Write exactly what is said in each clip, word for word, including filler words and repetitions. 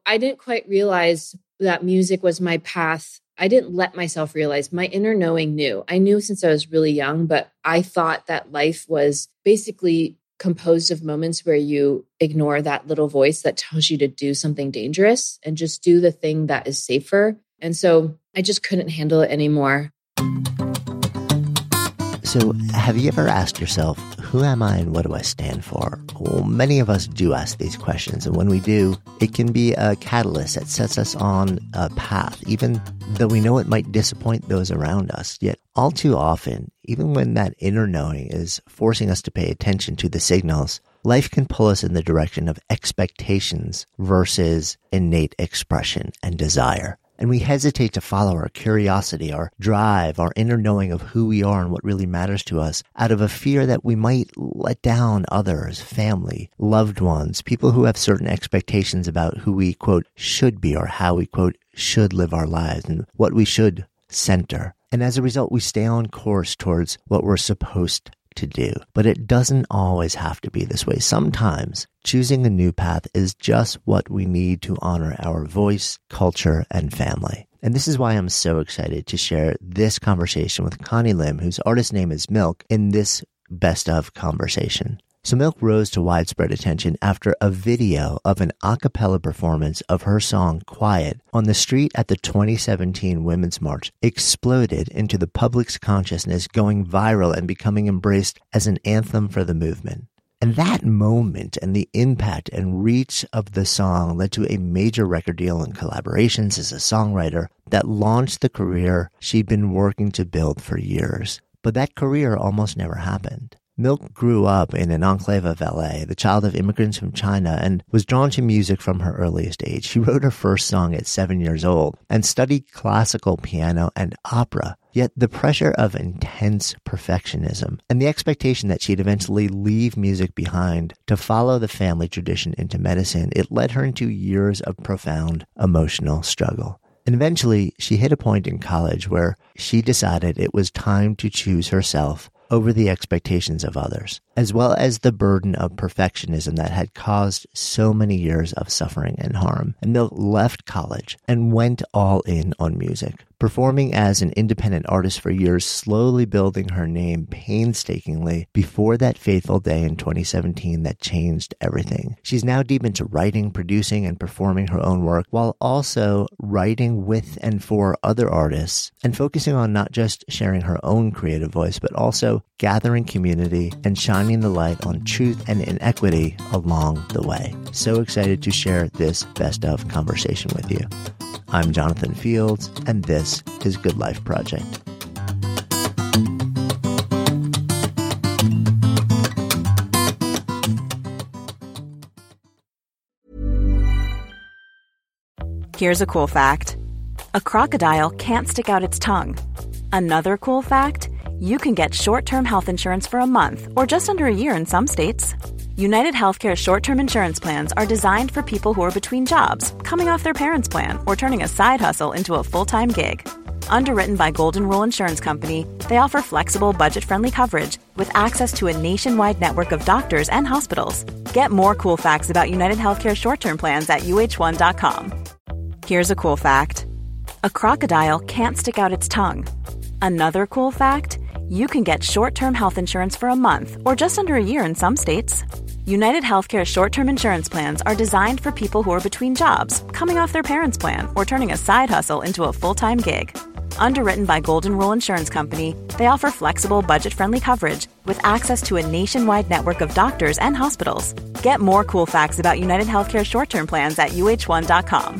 I didn't quite realize that music was my path. I didn't let myself realize. My inner knowing knew. I knew since I was really young, but I thought that life was basically composed of moments where you ignore that little voice that tells you to do something dangerous and just do the thing that is safer. And so I just couldn't handle it anymore. So have you ever asked yourself, who am I and what do I stand for? Well, many of us do ask these questions. And when we do, it can be a catalyst that sets us on a path, even though we know it might disappoint those around us. Yet all too often, even when that inner knowing is forcing us to pay attention to the signals, life can pull us in the direction of expectations versus innate expression and desire. And we hesitate to follow our curiosity, our drive, our inner knowing of who we are and what really matters to us out of a fear that we might let down others, family, loved ones, people who have certain expectations about who we, quote, should be or how we, quote, should live our lives and what we should center. And as a result, we stay on course towards what we're supposed to do. But it doesn't always have to be this way. Sometimes choosing a new path is just what we need to honor our voice, culture, and family. And this is why I'm so excited to share this conversation with Connie Lim, whose artist name is Milk, in this best of conversation. So Milk rose to widespread attention after a video of an a cappella performance of her song Quiet on the street at the twenty seventeen Women's March exploded into the public's consciousness, going viral and becoming embraced as an anthem for the movement. And that moment and the impact and reach of the song led to a major record deal and collaborations as a songwriter that launched the career she'd been working to build for years. But that career almost never happened. Milk grew up in an enclave of L A, the child of immigrants from China, and was drawn to music from her earliest age. She wrote her first song at seven years old and studied classical piano and opera. Yet the pressure of intense perfectionism and the expectation that she'd eventually leave music behind to follow the family tradition into medicine, it led her into years of profound emotional struggle. And eventually, she hit a point in college where she decided it was time to choose herself over the expectations of others, as well as the burden of perfectionism that had caused so many years of suffering and harm. And Milk left college and went all in on music, performing as an independent artist for years, slowly building her name painstakingly before that fateful day in twenty seventeen that changed everything. She's now deep into writing, producing, and performing her own work, while also writing with and for other artists and focusing on not just sharing her own creative voice, but also gathering community and shining the light on truth and inequity along the way. So excited to share this best of conversation with you. I'm Jonathan Fields, and this is Good Life Project. Here's a cool fact. A crocodile can't stick out its tongue. Another cool fact, you can get short-term health insurance for a month or just under a year in some states. United Healthcare short-term insurance plans are designed for people who are between jobs, coming off their parents' plan, or turning a side hustle into a full-time gig. Underwritten by Golden Rule Insurance Company, they offer flexible, budget-friendly coverage with access to a nationwide network of doctors and hospitals. Get more cool facts about United Healthcare short-term plans at U H one dot com. Here's a cool fact. A crocodile can't stick out its tongue. Another cool fact, you can get short-term health insurance for a month or just under a year in some states. United Healthcare short-term insurance plans are designed for people who are between jobs, coming off their parents' plan, or turning a side hustle into a full-time gig. Underwritten by Golden Rule Insurance Company, they offer flexible, budget-friendly coverage with access to a nationwide network of doctors and hospitals. Get more cool facts about United Healthcare short-term plans at U H one dot com.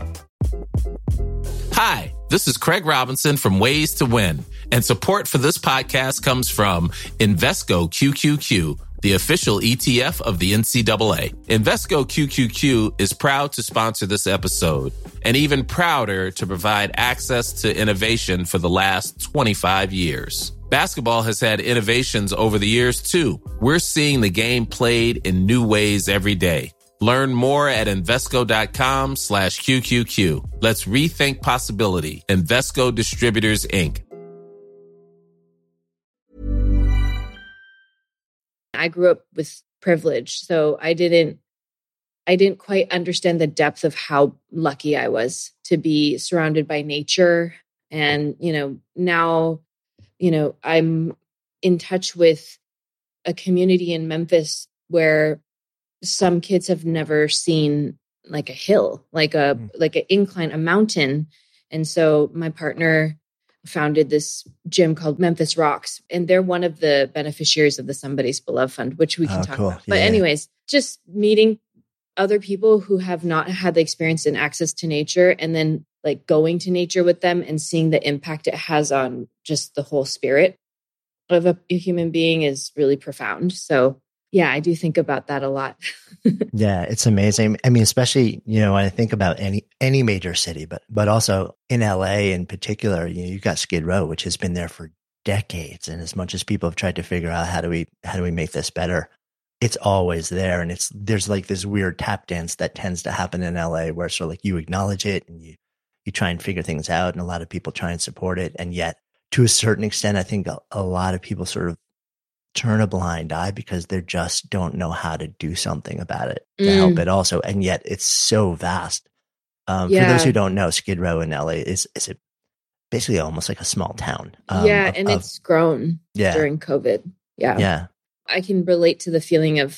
Hi, this is Craig Robinson from Ways to Win, and support for this podcast comes from Invesco Q Q Q, the official E T F of the N C double A. Invesco Q Q Q is proud to sponsor this episode, and even prouder to provide access to innovation for the last twenty-five years. Basketball has had innovations over the years, too. We're seeing the game played in new ways every day. Learn more at Invesco.com slash QQQ. Let's rethink possibility. Invesco Distributors, Incorporated. I grew up with privilege, so I didn't I didn't quite understand the depth of how lucky I was to be surrounded by nature. And, you know, now, you know, I'm in touch with a community in Memphis where some kids have never seen like a hill, like a, mm. like an incline, a mountain. And so my partner founded this gym called Memphis Rocks, and they're one of the beneficiaries of the Somebody's Beloved Fund, which we can oh, talk cool. about. But yeah. anyways, just meeting other people who have not had the experience and access to nature, and then like going to nature with them and seeing the impact it has on just the whole spirit of a, a human being is really profound. So yeah, I do think about that a lot. Yeah, it's amazing. I mean, especially, you know, when I think about any any major city, but but also in L A in particular, you know, you've got Skid Row, which has been there for decades. And as much as people have tried to figure out how do we how do we make this better, it's always there. And it's there's like this weird tap dance that tends to happen in L A where sort of like you acknowledge it and you you try and figure things out, and a lot of people try and support it. And yet, to a certain extent, I think a, a lot of people sort of turn a blind eye because they just don't know how to do something about it to mm. help it also. And yet it's so vast. Um, yeah. For those who don't know, Skid Row in L A is, is it basically almost like a small town. Um, yeah. of, and of, it's grown yeah. during COVID. Yeah. Yeah. I can relate to the feeling of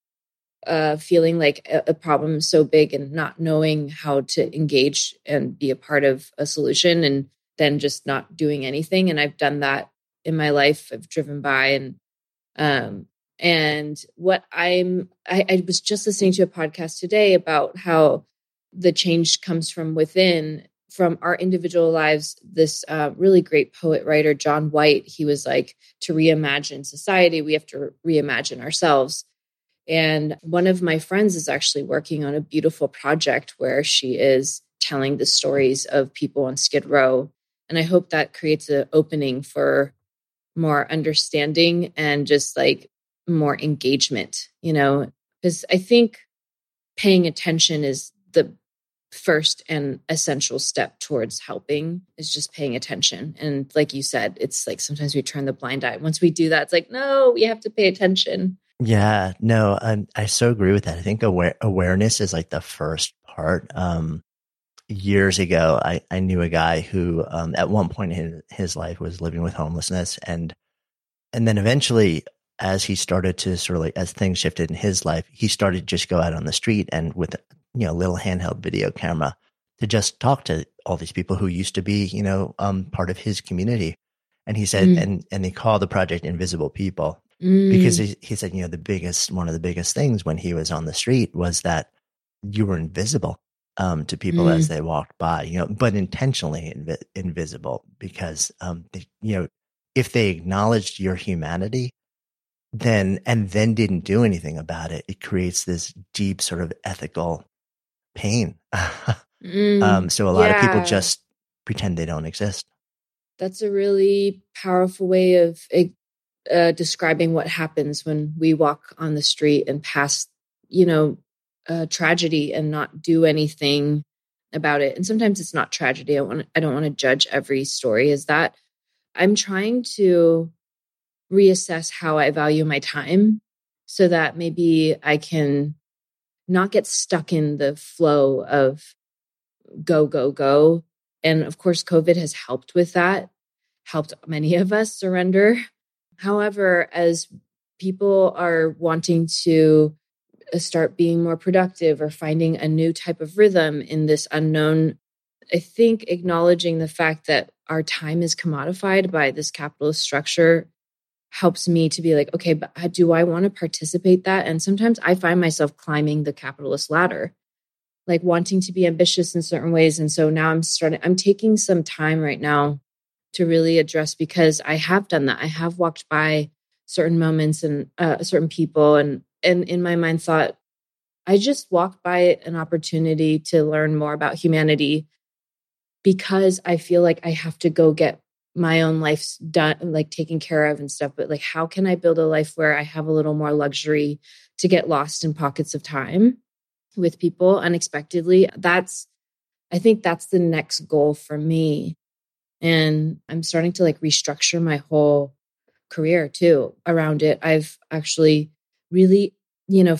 uh, feeling like a, a problem is so big and not knowing how to engage and be a part of a solution, and then just not doing anything. And I've done that in my life. I've driven by and Um, and what I'm, I, I was just listening to a podcast today about how the change comes from within, from our individual lives. This uh, really great poet writer, John White, he was like, to reimagine society, we have to reimagine ourselves. And one of my friends is actually working on a beautiful project where she is telling the stories of people on Skid Row. And I hope that creates an opening for more understanding and just like more engagement, you know, because I think paying attention is the first and essential step towards helping, is just paying attention. And like you said, it's like sometimes we turn the blind eye. Once we do that, it's like, no, we have to pay attention. Yeah, no, I, I so agree with that. I think aware, awareness is like the first part. Um, Years ago, I, I knew a guy who um, at one point in his life was living with homelessness. And and then eventually, as he started to sort of like, as things shifted in his life, he started to just go out on the street and with, you know, a little handheld video camera to just talk to all these people who used to be, you know, um, part of his community. And he said, mm. and, and they call the project Invisible People mm. because he, he said, you know, the biggest, one of the biggest things when he was on the street was that you were invisible. Um, to people mm. as they walked by, you know, but intentionally invi- invisible because, um, they, you know, if they acknowledged your humanity, then and then didn't do anything about it, it creates this deep sort of ethical pain. mm. um, so a lot yeah. of people just pretend they don't exist. That's a really powerful way of uh, describing what happens when we walk on the street and pass, you know, Uh, tragedy and not do anything about it. And sometimes it's not tragedy. I want I don't want to judge every story as that. I'm trying to reassess how I value my time so that maybe I can not get stuck in the flow of go, go, go. And of course, COVID has helped with that, helped many of us surrender. However, as people are wanting to start being more productive or finding a new type of rhythm in this unknown, I think acknowledging the fact that our time is commodified by this capitalist structure helps me to be like, okay, but do I want to participate that? And sometimes I find myself climbing the capitalist ladder, like wanting to be ambitious in certain ways. And so now I'm starting, I'm taking some time right now to really address, because I have done that. I have walked by certain moments and uh, certain people and and in my mind thought, I just walked by an opportunity to learn more about humanity because I feel like I have to go get my own life done, like taken care of and stuff. But like, how can I build a life where I have a little more luxury to get lost in pockets of time with people unexpectedly? That's, I think that's the next goal for me. And I'm starting to like restructure my whole career too around it. I've actually really, you know,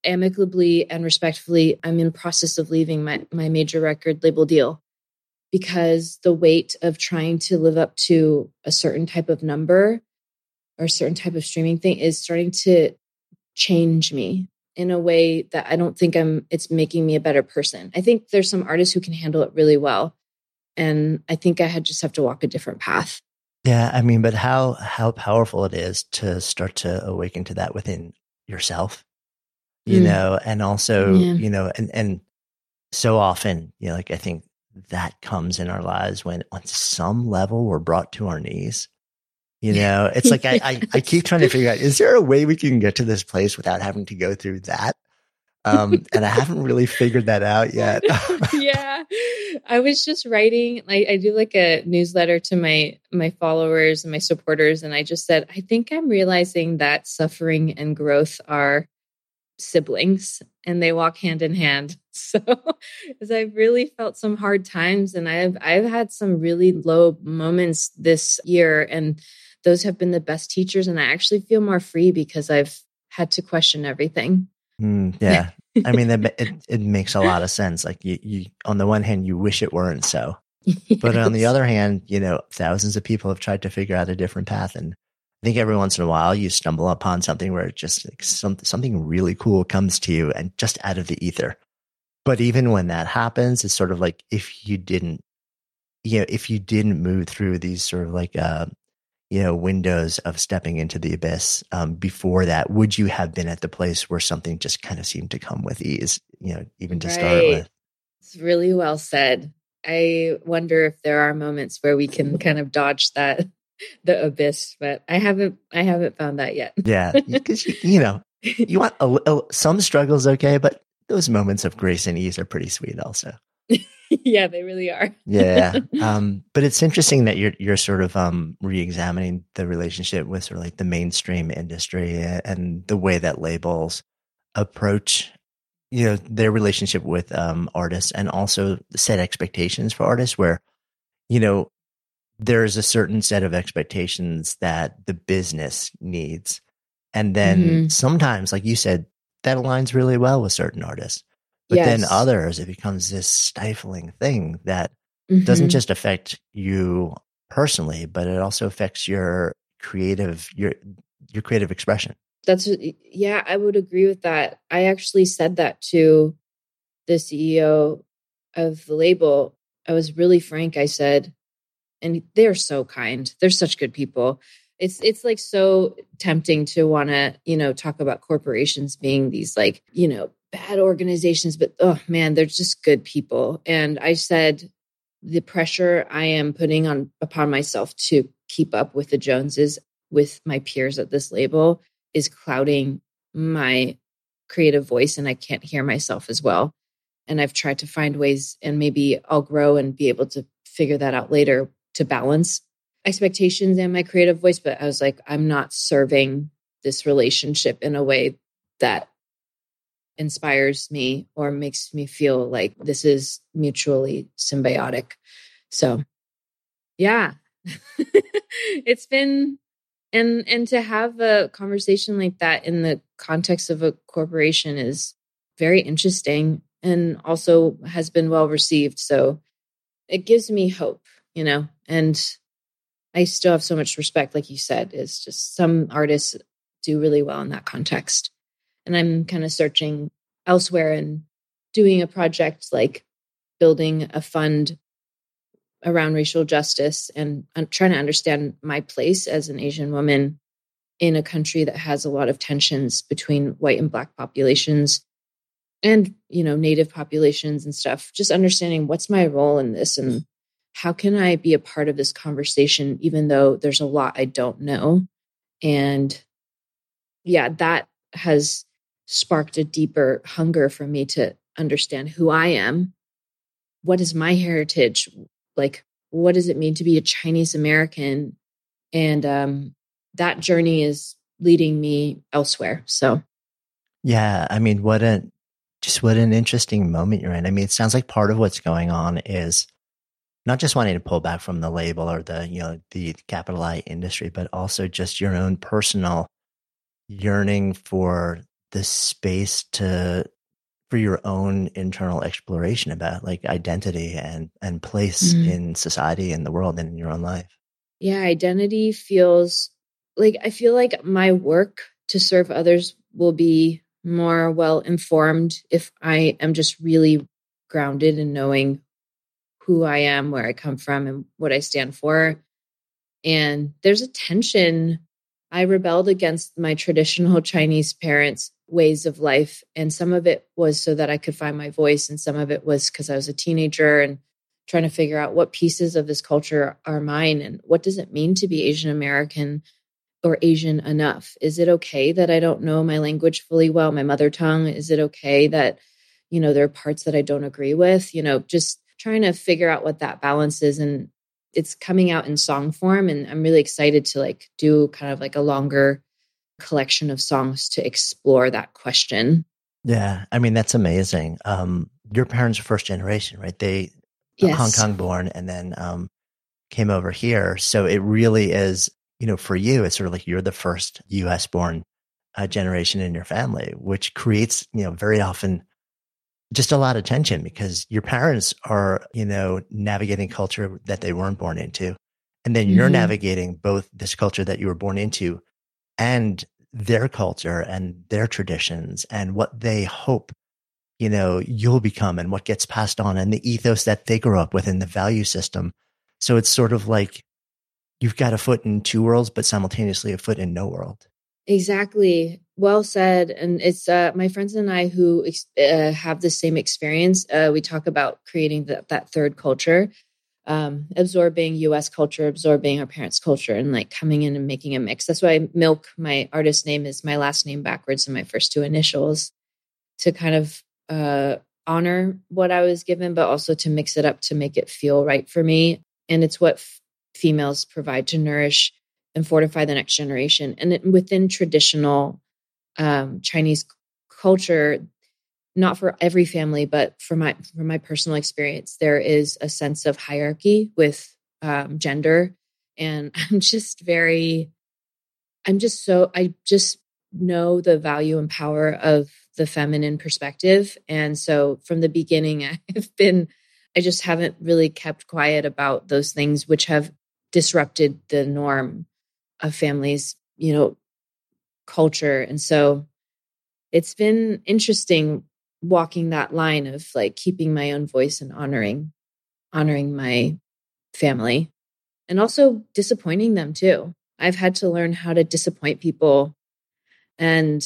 amicably and respectfully, I'm in process of leaving my, my major record label deal because the weight of trying to live up to a certain type of number or a certain type of streaming thing is starting to change me in a way that I don't think I'm, it's making me a better person. I think there's some artists who can handle it really well. And I think I had just have to walk a different path. Yeah. I mean, but how, how powerful it is to start to awaken to that within yourself, you mm. know, and also, yeah. you know, and, and so often, you know, like I think that comes in our lives when on some level we're brought to our knees. You know, it's like I, I, I keep trying to figure out, is there a way we can get to this place without having to go through that? Um, and I haven't really figured that out yet. Yeah. I was just writing, like I do like a newsletter to my, my followers and my supporters. And I just said, I think I'm realizing that suffering and growth are siblings and they walk hand in hand. So because I've really felt some hard times and I've, I've had some really low moments this year and those have been the best teachers. And I actually feel more free because I've had to question everything. Mm, yeah. I mean, it, it, it makes a lot of sense. Like you, you, on the one hand, you wish it weren't so, yes. But on the other hand, you know, thousands of people have tried to figure out a different path. And I think every once in a while you stumble upon something where it just like some, something really cool comes to you and just out of the ether. But even when that happens, it's sort of like, if you didn't, you know, if you didn't move through these sort of like, uh, you know, windows of stepping into the abyss um, before that, would you have been at the place where something just kind of seemed to come with ease, you know, even to right. start with? It's really well said. I wonder if there are moments where we can kind of dodge that, the abyss, but I haven't, I haven't found that yet. Yeah. Because, you, you know, you want a, a, some struggles, okay, but those moments of grace and ease are pretty sweet also. Yeah, they really are. Yeah. Um, but it's interesting that you're, you're sort of, um, re-examining the relationship with sort of like the mainstream industry and the way that labels approach, you know, their relationship with, um, artists and also set expectations for artists where, you know, there's a certain set of expectations that the business needs. And then mm-hmm. sometimes, like you said, that aligns really well with certain artists. But yes. then others, it becomes this stifling thing that mm-hmm. doesn't just affect you personally, but it also affects your creative, your, your creative expression. That's, yeah, I would agree with that. I actually said that to the C E O of the label. I was really frank. I said, and they're so kind. They're such good people. It's, it's like so tempting to want to, you know, talk about corporations being these like, you know, bad organizations, but oh man, they're just good people. And I said, the pressure I am putting on upon myself to keep up with the Joneses, with my peers at this label, is clouding my creative voice, and I can't hear myself as well. And I've tried to find ways, and maybe I'll grow and be able to figure that out later to balance expectations and my creative voice. But I was like, I'm not serving this relationship in a way that inspires me or makes me feel like this is mutually symbiotic. So yeah, it's been, and, and to have a conversation like that in the context of a corporation is very interesting and also has been well received. So it gives me hope, you know, and I still have so much respect. Like you said, it's just some artists do really well in that context. And I'm kind of searching elsewhere and doing a project like building a fund around racial justice and I'm trying to understand my place as an Asian woman in a country that has a lot of tensions between white and Black populations and, you know, Native populations and stuff. Just understanding what's my role in this and how can I be a part of this conversation, even though there's a lot I don't know. And yeah, that has sparked a deeper hunger for me to understand who I am. What is my heritage? Like, what does it mean to be a Chinese American? And um, that journey is leading me elsewhere. So, yeah, I mean, what a, just what an interesting moment you're in. I mean, it sounds like part of what's going on is not just wanting to pull back from the label or the, you know, the capital I industry, but also just your own personal yearning for the space to for your own internal exploration about like identity and and place Mm. in society and the world and in your own life. Yeah, identity feels like I feel like my work to serve others will be more well informed if I am just really grounded in knowing who I am, where I come from, and what I stand for. And there's a tension. I rebelled against my traditional Chinese parents' ways of life. And some of it was so that I could find my voice. And some of it was because I was a teenager and trying to figure out what pieces of this culture are mine and what does it mean to be Asian American or Asian enough? Is it okay that I don't know my language fully well, my mother tongue? Is it okay that, you know, there are parts that I don't agree with? You know, just trying to figure out what that balance is. And it's coming out in song form. And I'm really excited to like do kind of like a longer collection of songs to explore that question. Yeah. I mean, that's amazing. Um, your parents are first generation, right? They Yes. Hong Kong born and then um, came over here. So it really is, you know, for you, it's sort of like you're the first U S born uh, generation in your family, which creates, you know, very often just a lot of tension because your parents are, you know, navigating culture that they weren't born into. And then you're Mhm. navigating both this culture that you were born into and their culture and their traditions and what they hope, you know, you'll become and what gets passed on and the ethos that they grew up with and the value system. So it's sort of like you've got a foot in two worlds, but simultaneously a foot in no world. Exactly. Well said. And it's uh, my friends and I who ex- uh, have the same experience. Uh, we talk about creating the, that third culture, um, absorbing U S culture, absorbing our parents' culture, and like coming in and making a mix. That's why Milk, my artist name, is my last name backwards and my first two initials to kind of uh, honor what I was given, but also to mix it up to make it feel right for me. And it's what f- females provide to nourish and fortify the next generation. And it, within traditional um, Chinese culture, not for every family, but for my from my personal experience, there is a sense of hierarchy with um, gender, and I'm just very, I'm just so I just know the value and power of the feminine perspective, and so from the beginning, I've been, I just haven't really kept quiet about those things, which have disrupted the norm of families, you know, culture. And so it's been interesting walking that line of like keeping my own voice and honoring, honoring my family and also disappointing them too. I've had to learn how to disappoint people and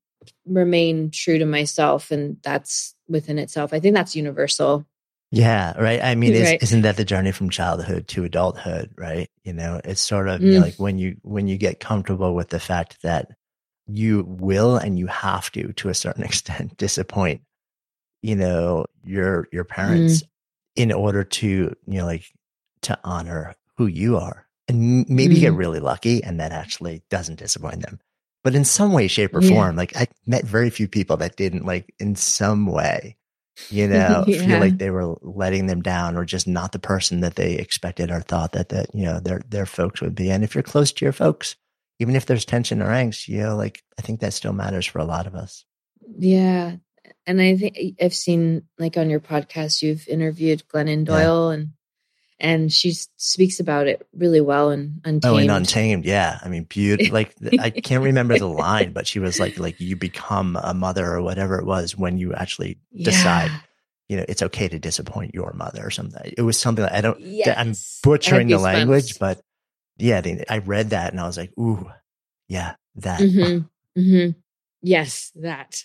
remain true to myself. And that's within itself. I think that's universal. Yeah, right. I mean, is, Right. isn't that the journey from childhood to adulthood, right? You know, it's sort of Mm. you know, like when you when you get comfortable with the fact that you will and you have to, to a certain extent, disappoint, you know, your your parents Mm. in order to, you know, like to honor who you are. And maybe you get Mm. really lucky and that actually doesn't disappoint them. But in some way, shape, or Yeah. form, like I met very few people that didn't like in some way, you know, feel Yeah. like they were letting them down or just not the person that they expected or thought that, that, you know, their, their folks would be. And if you're close to your folks, even if there's tension or angst, you know, like I think that still matters for a lot of us. Yeah. And I think I've seen like on your podcast, you've interviewed Glennon Doyle and and she speaks about it really well in Untamed. Oh, in Untamed. Yeah. I mean, beautiful. Like I can't remember the line, but she was like, like you become a mother or whatever it was when you actually Yeah. decide, you know, it's okay to disappoint your mother or something. It was something that I don't, Yes. I'm butchering I the have language, goosebumps. but yeah, they, I read that and I was like, ooh, yeah, that. Mm-hmm. Mm-hmm. Yes, that.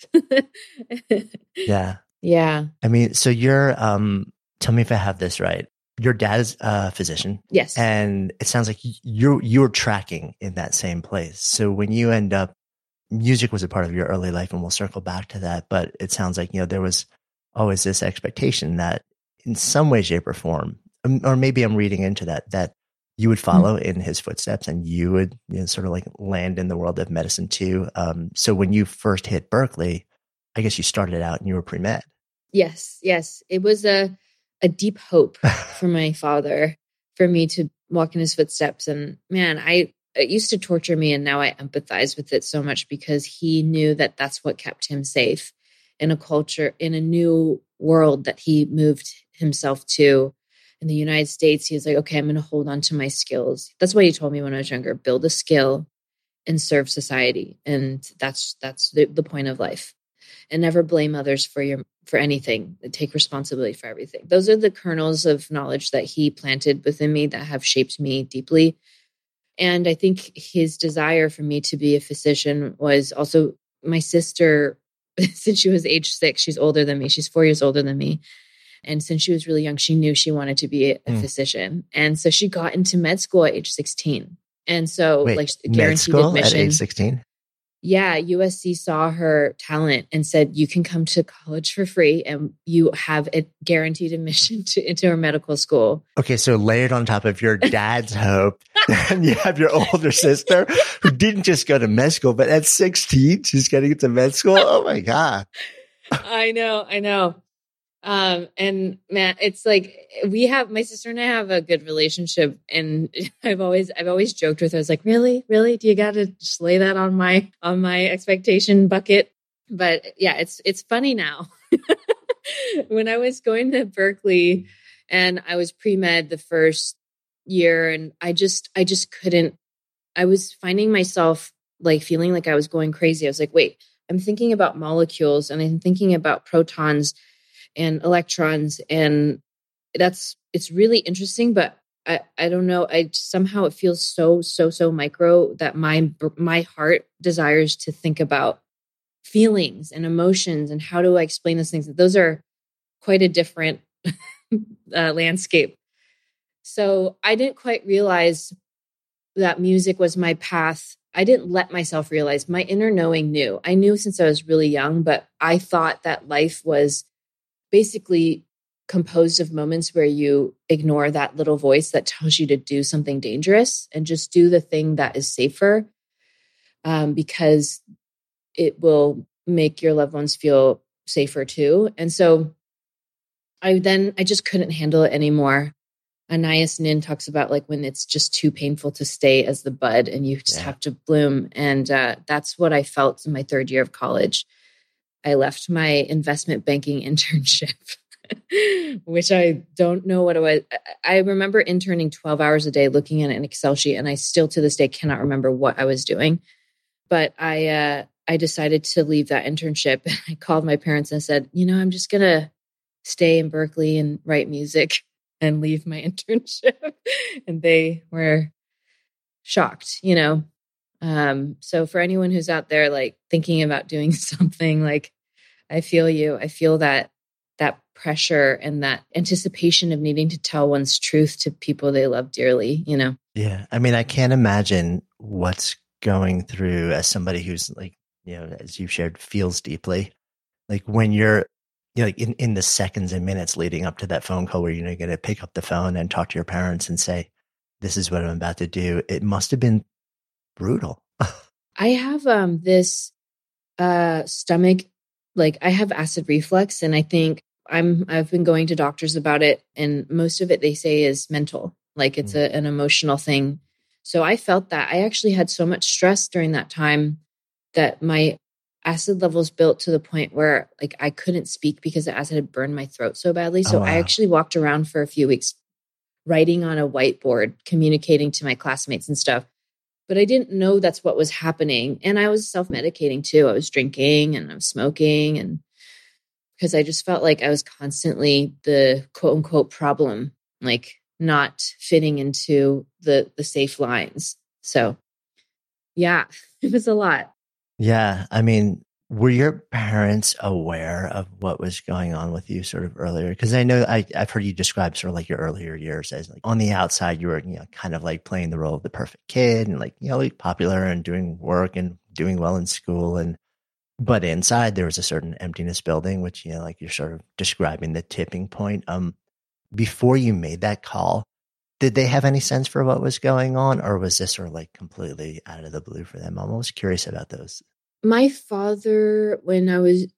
Yeah. Yeah. I mean, so you're, um, tell me if I have this right. Your dad is a physician. Yes. And it sounds like you're, you're tracking in that same place. So when you end up, music was a part of your early life and we'll circle back to that. But it sounds like, you know, there was always this expectation that in some way, shape or form, or maybe I'm reading into that, that you would follow mm-hmm. in his footsteps and you would, you know, sort of like land in the world of medicine too. Um, so when you first hit Berkeley, I guess you started out and you were pre-med. Yes. Yes. It was a, a deep hope for my father, for me to walk in his footsteps. And man, I, it used to torture me. And now I empathize with it so much because he knew that that's what kept him safe in a culture, in a new world that he moved himself to. In the United States, he was like, okay, I'm going to hold on to my skills. That's what he told me when I was younger, build a skill and serve society. And that's, that's the, the point of life. And never blame others for your, for anything. Take responsibility for everything. Those are the kernels of knowledge that he planted within me that have shaped me deeply. And I think his desire for me to be a physician was also my sister, since she was age six, she's older than me. She's four years older than me. And since she was really young, she knew she wanted to be a, a mm. physician. And so she got into med school at age sixteen. And so Wait, like med guaranteed school admission. At age sixteen? Yeah. U S C saw her talent and said, you can come to college for free and you have a guaranteed admission to, into her medical school. Okay. So layered on top of your dad's hope, and you have your older sister who didn't just go to med school, but at sixteen, she's getting into med school. Oh my God. I know. I know. Um, and man, it's like, we have, my sister and I have a good relationship, and I've always, I've always joked with her. I was like, really, really, do you got to just lay that on my, on my expectation bucket? But yeah, it's, it's funny now. When I was going to Berkeley and I was pre-med the first year, and I just, I just couldn't, I was finding myself like feeling like I was going crazy. I was like, wait, I'm thinking about molecules and I'm thinking about protons and electrons. And that's, it's really interesting, but I, I don't know. I somehow it feels so, so, so micro that my, my heart desires to think about feelings and emotions and how do I explain those things? Those are quite a different uh, landscape. So I didn't quite realize that music was my path. I didn't let myself realize. My inner knowing knew. I knew since I was really young, but I thought that life was basically composed of moments where you ignore that little voice that tells you to do something dangerous and just do the thing that is safer, um, because it will make your loved ones feel safer too. And so I then, I just couldn't handle it anymore. Anais Nin talks about like when it's just too painful to stay as the bud and you just yeah. have to bloom. And uh, that's what I felt in my third year of college. I left my investment banking internship, which I don't know what it was. I remember interning twelve hours a day looking at an Excel sheet, and I still to this day cannot remember what I was doing. But I uh, I decided to leave that internship, and I called my parents and said, you know, I'm just going to stay in Berkeley and write music and leave my internship. And they were shocked, you know. Um, so for anyone who's out there, like thinking about doing something, like I feel you, I feel that, that pressure and that anticipation of needing to tell one's truth to people they love dearly, you know? Yeah. I mean, I can't imagine what's going through as somebody who's like, you know, as you've shared, feels deeply. Like when you're, you know, like in, in the seconds and minutes leading up to that phone call where you're going to pick up the phone and talk to your parents and say, this is what I'm about to do. It must have been brutal. I have um this uh stomach, like I have acid reflux, and I think I'm I've been going to doctors about it, and most of it they say is mental, like it's mm. a, an emotional thing. So I felt that. I actually had so much stress during that time that my acid levels built to the point where like I couldn't speak because the acid had burned my throat so badly. So oh, wow. I actually walked around for a few weeks writing on a whiteboard, communicating to my classmates and stuff. But I didn't know that's what was happening. And I was self-medicating too. I was drinking and I was smoking, and because I just felt like I was constantly the quote unquote problem, like not fitting into the, the safe lines. So yeah, it was a lot. Yeah. I mean, were your parents aware of what was going on with you sort of earlier? Because I know I, I've heard you describe sort of like your earlier years as like on the outside, you were, you know, kind of like playing the role of the perfect kid and like, you know, like popular and doing work and doing well in school. And, but inside there was a certain emptiness building, which, you know, like you're sort of describing the tipping point. Um, before you made that call, did they have any sense for what was going on, or was this sort of like completely out of the blue for them? I'm always curious about those. My father, when I was,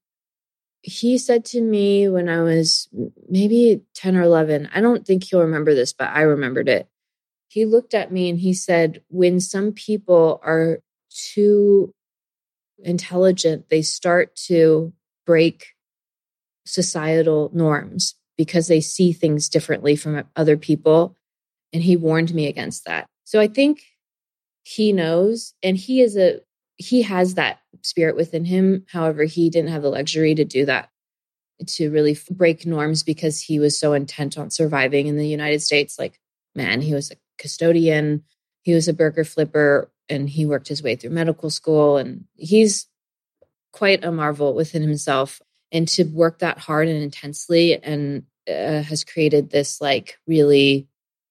he said to me when I was maybe ten or eleven, I don't think he'll remember this, but I remembered it. he looked at me and he said, when some people are too intelligent, they start to break societal norms because they see things differently from other people. And he warned me against that. So I think he knows, and he is a, he has that spirit within him. However, he didn't have the luxury to do that, to really break norms, because he was so intent on surviving in the United States. Like, man, he was a custodian, he was a burger flipper, and he worked his way through medical school. And he's quite a marvel within himself. And to work that hard and intensely, and uh, has created this like really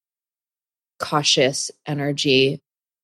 cautious energy.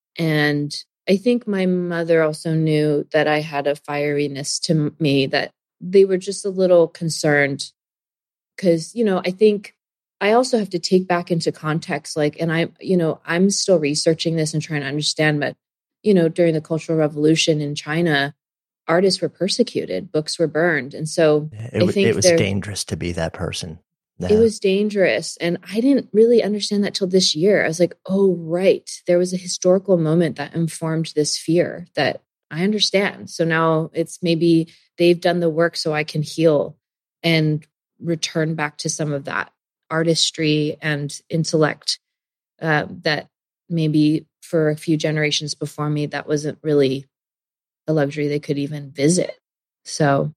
And I think my mother also knew that I had a fieriness to me, that they were just a little concerned. Because, you know, I think I also have to take back into context, like, and I, you know, I'm still researching this and trying to understand, but, you know, during the Cultural Revolution in China, artists were persecuted, books were burned. And so it, I think it was dangerous to be that person. Yeah. It was dangerous. And I didn't really understand that till this year. I was like, oh, right. There was a historical moment that informed this fear that I understand. So now it's maybe they've done the work so I can heal and return back to some of that artistry and intellect uh, that maybe for a few generations before me, that wasn't really a luxury they could even visit. So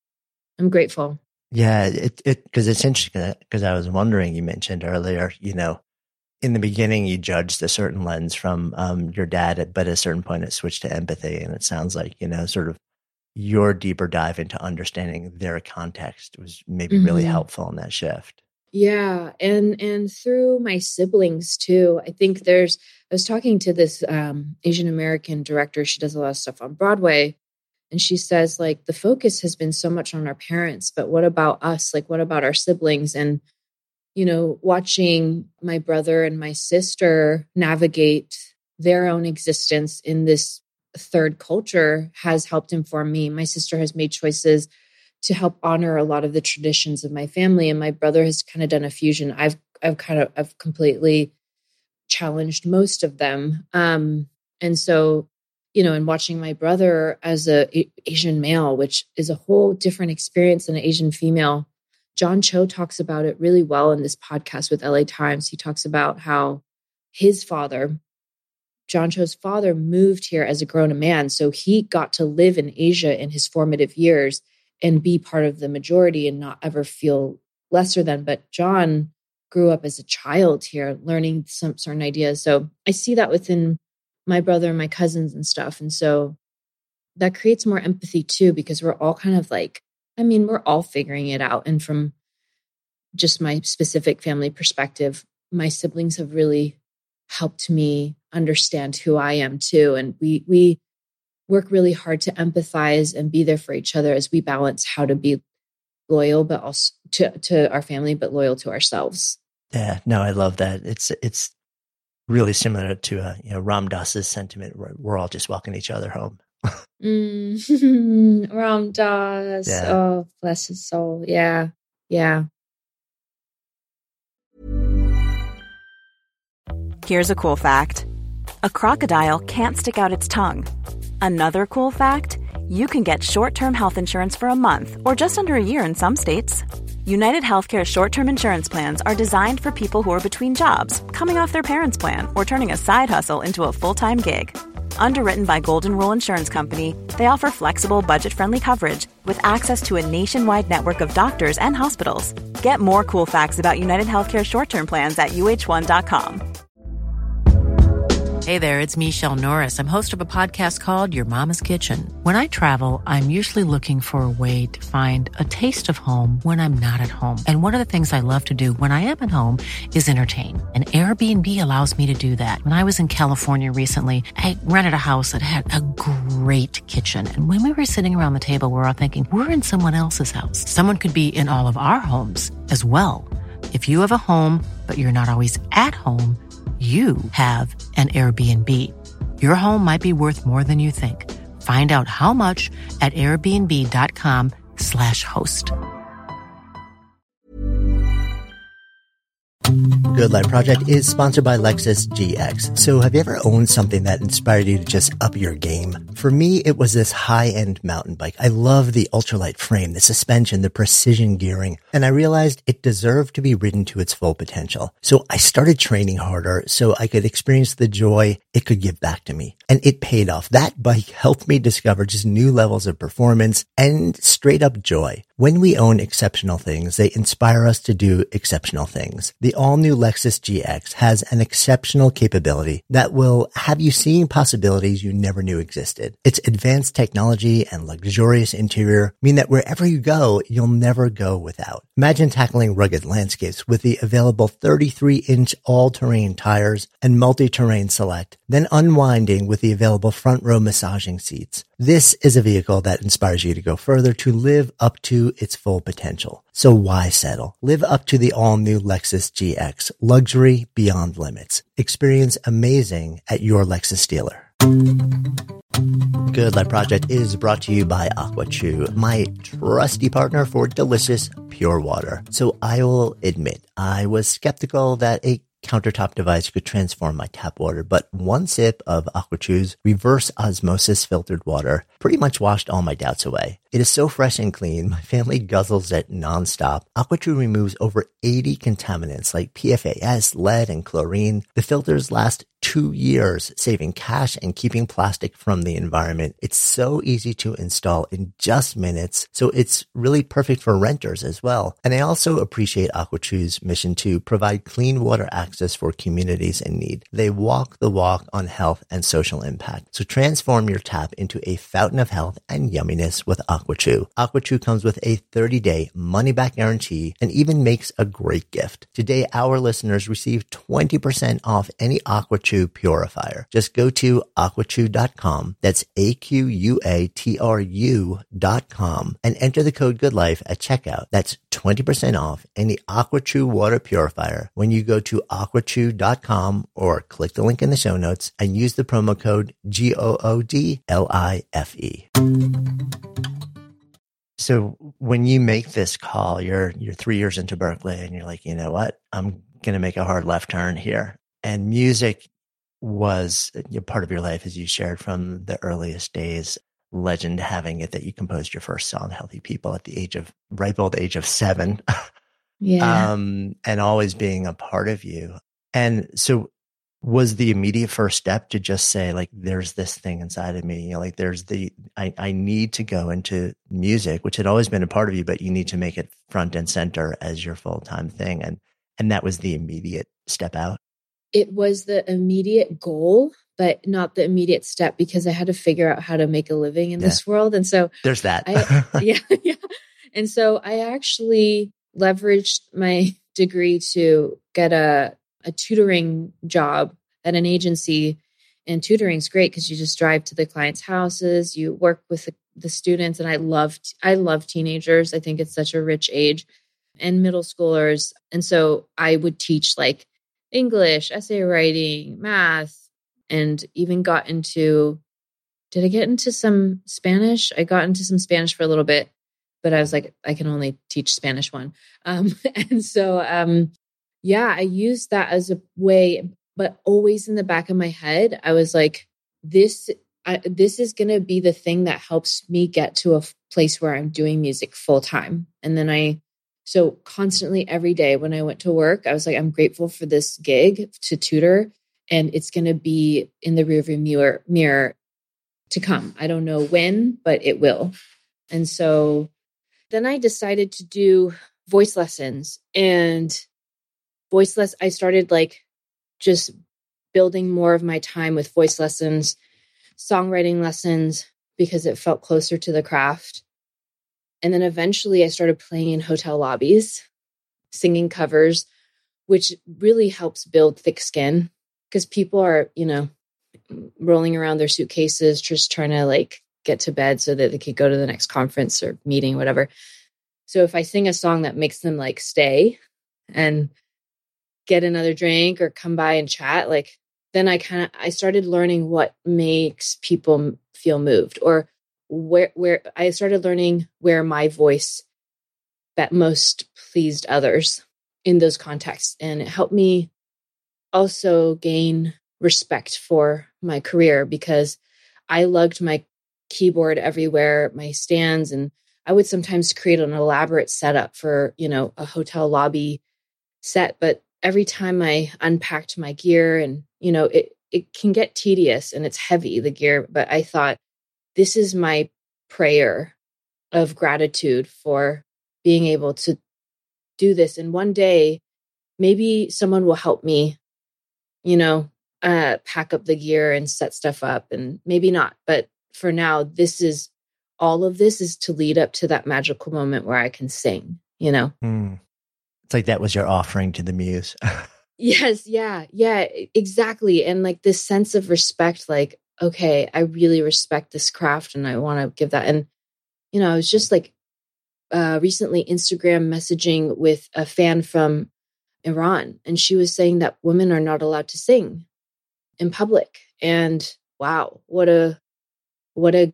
I'm grateful. Yeah, it it because it's interesting, because I was wondering, you mentioned earlier, you know, in the beginning you judged a certain lens from um, your dad, but at a certain point it switched to empathy, and it sounds like, you know, sort of your deeper dive into understanding their context was maybe mm-hmm. really helpful in that shift. Yeah, and and through my siblings too. I think there's. I was talking to this um, Asian American director. She does a lot of stuff on Broadway. And she says, like, the focus has been so much on our parents, but what about us? Like, what about our siblings? And, you know, watching my brother and my sister navigate their own existence in this third culture has helped inform me. My sister has made choices to help honor a lot of the traditions of my family. And my brother has kind of done a fusion. I've, I've kind of, I've completely challenged most of them. Um, and so, you know, and watching my brother as a Asian male, which is a whole different experience than an Asian female. John Cho talks about it really well in this podcast with L A Times. He talks about how his father, John Cho's father, moved here as a grown man. So he got to live in Asia in his formative years and be part of the majority and not ever feel lesser than. But John grew up as a child here, learning some certain ideas. So I see that within my brother and my cousins and stuff. And so that creates more empathy too, because we're all kind of like, I mean, we're all figuring it out. And from just my specific family perspective, my siblings have really helped me understand who I am too. And we, we work really hard to empathize and be there for each other as we balance how to be loyal, but also to, to our family, but loyal to ourselves. Yeah, no, I love that. It's, it's, really similar to uh, you know, Ram Dass's sentiment, where we're all just welcoming each other home. mm, Ram Dass. Yeah. Oh, bless his soul. Yeah. Yeah. Here's a cool fact. A crocodile can't stick out its tongue. Another cool fact, you can get short-term health insurance for a month or just under a year in some states. United Healthcare short-term insurance plans are designed for people who are between jobs, coming off their parents' plan, or turning a side hustle into a full-time gig. Underwritten by Golden Rule Insurance Company, they offer flexible, budget-friendly coverage with access to a nationwide network of doctors and hospitals. Get more cool facts about United Healthcare short-term plans at U H one dot com. Hey there, it's Michelle Norris. I'm host of a podcast called Your Mama's Kitchen. When I travel, I'm usually looking for a way to find a taste of home when I'm not at home. And one of the things I love to do when I am at home is entertain. And Airbnb allows me to do that. When I was in California recently, I rented a house that had a great kitchen. And when we were sitting around the table, we were all thinking, we're in someone else's house. Someone could be in all of our homes as well. If you have a home, but you're not always at home, you have an Airbnb. Your home might be worth more than you think. Find out how much at airbnb.com slash host. Good Life Project is sponsored by Lexus G X. So have you ever owned something that inspired you to just up your game? For me, it was this high-end mountain bike. I love the ultralight frame, the suspension, the precision gearing, and I realized it deserved to be ridden to its full potential. So I started training harder so I could experience the joy it could give back to me. And it paid off. That bike helped me discover just new levels of performance and straight up joy. When we own exceptional things, they inspire us to do exceptional things. The all-new Lexus G X has an exceptional capability that will have you seeing possibilities you never knew existed. Its advanced technology and luxurious interior mean that wherever you go, you'll never go without. Imagine tackling rugged landscapes with the available thirty-three inch all-terrain tires and multi-terrain select, then unwinding with the available front row massaging seats. This is a vehicle that inspires you to go further, to live up to its full potential. So why settle? Live up to the all-new Lexus G X, luxury beyond limits. Experience amazing at your Lexus dealer. Good Life Project is brought to you by AquaChew, my trusty partner for delicious, pure water. So I will admit, I was skeptical that a countertop device could transform my tap water, but one sip of AquaChew's reverse osmosis filtered water pretty much washed all my doubts away. It is so fresh and clean, my family guzzles it nonstop. AquaChew removes over eighty contaminants like P F A S, lead, and chlorine. The filters last two years, saving cash and keeping plastic from the environment. It's so easy to install in just minutes, so it's really perfect for renters as well. And I also appreciate AquaChew's mission to provide clean water access for communities in need. They walk the walk on health and social impact. So transform your tap into a fountain of health and yumminess with AquaChew. AquaChew comes with a thirty day money-back guarantee and even makes a great gift. Today, our listeners receive twenty percent off any AquaChew purifier. Just go to aquachew dot com. That's A Q U A T R U dot com and enter the code GOODLIFE at checkout. That's twenty percent off any AquaChew water purifier when you go to aquachew dot com or click the link in the show notes and use the promo code G O O D L I F E. So when you make this call, you're you're three years into Berklee and you're like, you know what? I'm going to make a hard left turn here. And music was a part of your life, as you shared from the earliest days. Legend having it that you composed your first song, Healthy People, at the age of ripe old age of seven. Yeah. um, and always being a part of you. And so was the immediate first step to just say, like, there's this thing inside of me, you know, like there's the, I, I need to go into music, which had always been a part of you, but you need to make it front and center as your full-time thing. And, and that was the immediate step out. It was the immediate goal, but not the immediate step, because I had to figure out how to make a living in yeah. this world. And so there's that. I, yeah, yeah. And so I actually leveraged my degree to get a, a tutoring job at an agency. And tutoring is great because you just drive to the clients' houses, you work with the, the students. And I loved, I love teenagers. I think it's such a rich age, and middle schoolers. And so I would teach like English, essay writing, math, and even got into, did I get into some Spanish? I got into some Spanish for a little bit, but I was like, I can only teach Spanish one. Um, and so, um, yeah, I used that as a way, but always in the back of my head, I was like, this, I, this is going to be the thing that helps me get to a place where I'm doing music full time. And then I, So constantly every day when I went to work, I was like, I'm grateful for this gig to tutor, and it's going to be in the rearview mirror, mirror to come. I don't know when, but it will. And so then I decided to do voice lessons, and voice less. I started like just building more of my time with voice lessons, songwriting lessons, because it felt closer to the craft. And then eventually I started playing in hotel lobbies, singing covers, which really helps build thick skin, because people are, you know, rolling around their suitcases, just trying to like get to bed so that they could go to the next conference or meeting, whatever. So if I sing a song that makes them like stay and get another drink or come by and chat, like then I kind of, I started learning what makes people feel moved, or where, where I started learning where my voice that most pleased others. in those contexts. And it helped me also gain respect for my career because I lugged my keyboard everywhere, my stands, and I would sometimes create an elaborate setup for, you know, a hotel lobby set. But every time I unpacked my gear and, you know, it, it can get tedious and it's heavy, the gear. But I thought, this is my prayer of gratitude for being able to do this. And one day, maybe someone will help me, you know, uh, pack up the gear and set stuff up, and maybe not. But for now, this is all of this is to lead up to that magical moment where I can sing, you know? Mm. It's like that was your offering to the muse. Yes. Yeah. Yeah, exactly. And like this sense of respect, like, okay, I really respect this craft and I want to give that. And, you know, I was just like uh, recently Instagram messaging with a fan from Iran, and she was saying that women are not allowed to sing in public. And wow, what a, what a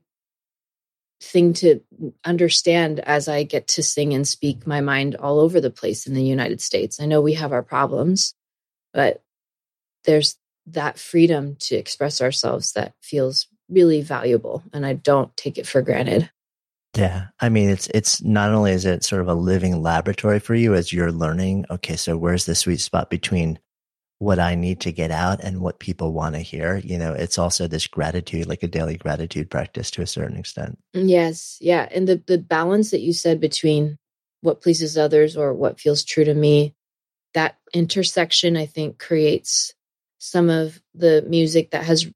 thing to understand as I get to sing and speak my mind all over the place in the United States. I know we have our problems, but there's that freedom to express ourselves that feels really valuable. And I don't take it for granted. Yeah. I mean, it's, it's not only is it sort of a living laboratory for you as you're learning, okay, so where's the sweet spot between what I need to get out and what people want to hear? You know, it's also this gratitude, like a daily gratitude practice to a certain extent. Yes. Yeah. And the, the balance that you said between what pleases others or what feels true to me, that intersection, I think, creates some of the music that has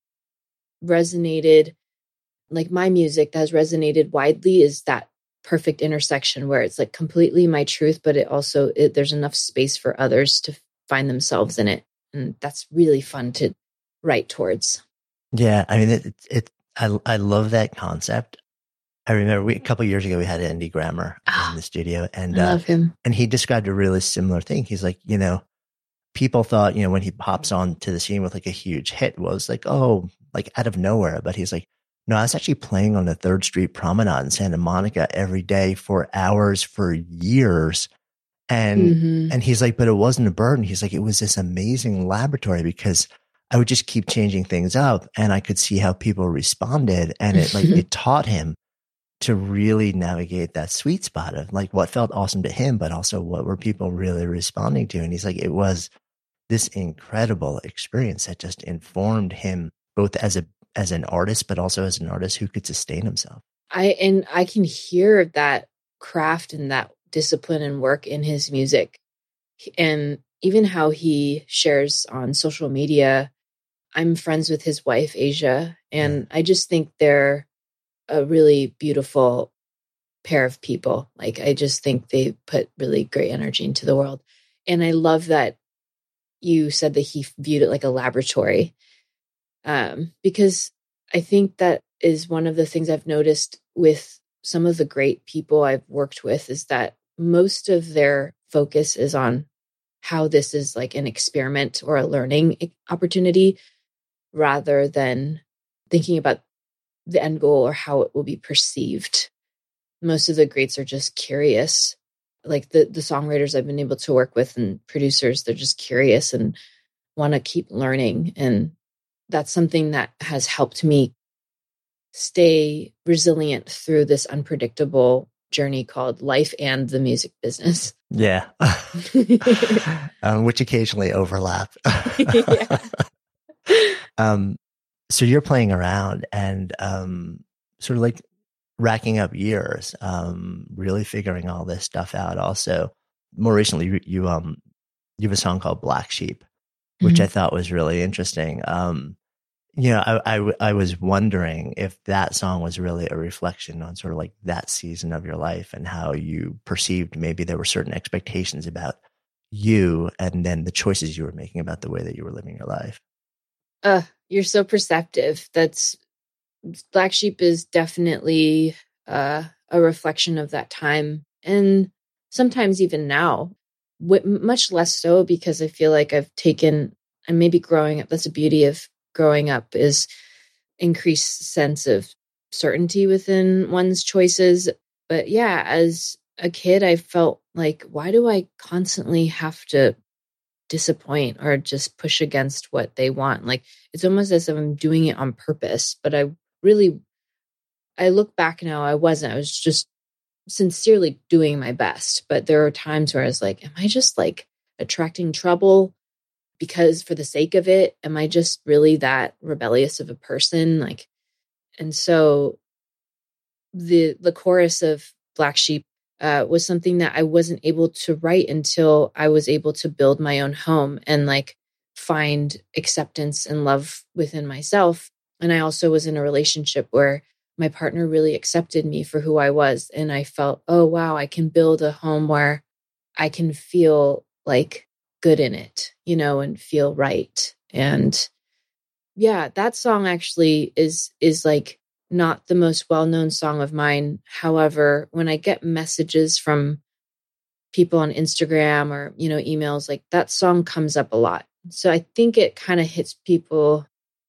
resonated, like my music that has resonated widely, is that perfect intersection where it's like completely my truth, but it also, it, there's enough space for others to find themselves in it. And that's really fun to write towards. Yeah. I mean, it, it, it I, I love that concept. I remember we, a couple of years ago, we had Andy Grammer oh, in the studio, and, I love uh, him. and he described a really similar thing. He's like, you know, people thought, you know, when he pops on to the scene with like a huge hit, was like, oh, like out of nowhere. But he's like, no, I was actually playing on the Third Street Promenade in Santa Monica every day for hours for years. And, mm-hmm. and he's like, but it wasn't a burden. He's like, it was this amazing laboratory because I would just keep changing things up and I could see how people responded. And it like, it taught him to really navigate that sweet spot of like what felt awesome to him, but also what were people really responding to. And he's like, it was this incredible experience that just informed him both as a, as an artist, but also as an artist who could sustain himself. I, and I can hear that craft and that discipline and work in his music, and even how he shares on social media. I'm friends with his wife, Asia, and yeah. I just think they're a really beautiful pair of people. Like, I just think they put really great energy into the world. And I love that you said that he viewed it like a laboratory, um, because I think that is one of the things I've noticed with some of the great people I've worked with, is that most of their focus is on how this is like an experiment or a learning opportunity, rather than thinking about the end goal or how it will be perceived. Most of the greats are just curious. Like the, the songwriters I've been able to work with and producers, they're just curious and want to keep learning. And that's something that has helped me stay resilient through this unpredictable journey called life and the music business. Yeah. um, which occasionally overlap. Yeah. um, so you're playing around and um, sort of like racking up years, um, really figuring all this stuff out. Also, more recently, you, you um you have a song called Black Sheep, which mm-hmm. I thought was really interesting. Um, you know, I, I I was wondering if that song was really a reflection on sort of like that season of your life and how you perceived maybe there were certain expectations about you and then the choices you were making about the way that you were living your life. Uh, you're so perceptive. That's Black Sheep is definitely uh, a reflection of that time. And sometimes even now, w- much less so, because I feel like I've taken, and maybe growing up, that's the beauty of growing up, is increased sense of certainty within one's choices. But yeah, as a kid, I felt like, why do I constantly have to disappoint or just push against what they want? Like, it's almost as if I'm doing it on purpose, but I really, I look back now, I wasn't, I was just sincerely doing my best. But there are times where I was like, am I just like attracting trouble because for the sake of it? Am I just really that rebellious of a person? Like, and so the, the chorus of Black Sheep uh, was something that I wasn't able to write until I was able to build my own home and like find acceptance and love within myself. And I also was in a relationship where my partner really accepted me for who I was. And I felt, oh, wow, I can build a home where I can feel like good in it, you know, and feel right. And yeah, that song actually is, is like not the most well-known song of mine. However, when I get messages from people on Instagram or, you know, emails, like that song comes up a lot. So I think it kind of hits people,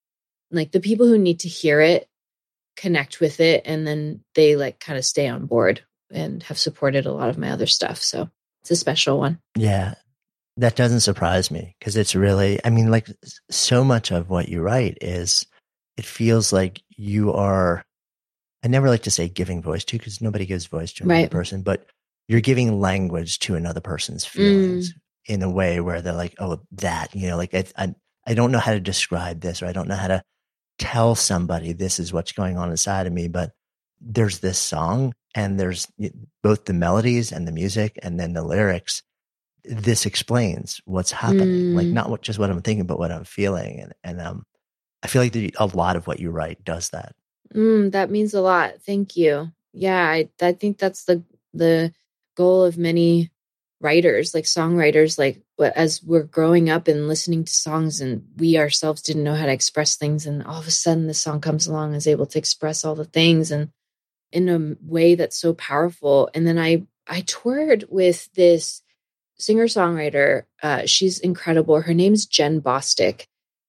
like the people who need to hear it, connect with it, and then they like kind of stay on board and have supported a lot of my other stuff. So it's a special one. Yeah, that doesn't surprise me because it's really, I mean, like so much of what you write is, it feels like you are, I never like to say giving voice to because nobody gives voice to another Right. person, but you're giving language to another person's feelings mm. in a way where they're like, oh, that, you know, like I, I, I don't know how to describe this, or I don't know how to tell somebody this is what's going on inside of me, but there's this song and there's both the melodies and the music and then the lyrics. This explains what's happening, mm. like not what, just what I'm thinking, but what I'm feeling. And, and um, I feel like the, a lot of what you write does that. Mm, that means a lot. Thank you. Yeah, I, I think that's the the goal of many writers, like songwriters, like as we're growing up and listening to songs and we ourselves didn't know how to express things. And all of a sudden this song comes along and is able to express all the things and in a way that's so powerful. And then I, I toured with this singer-songwriter. Uh, she's incredible. Her name's Jen Bostic.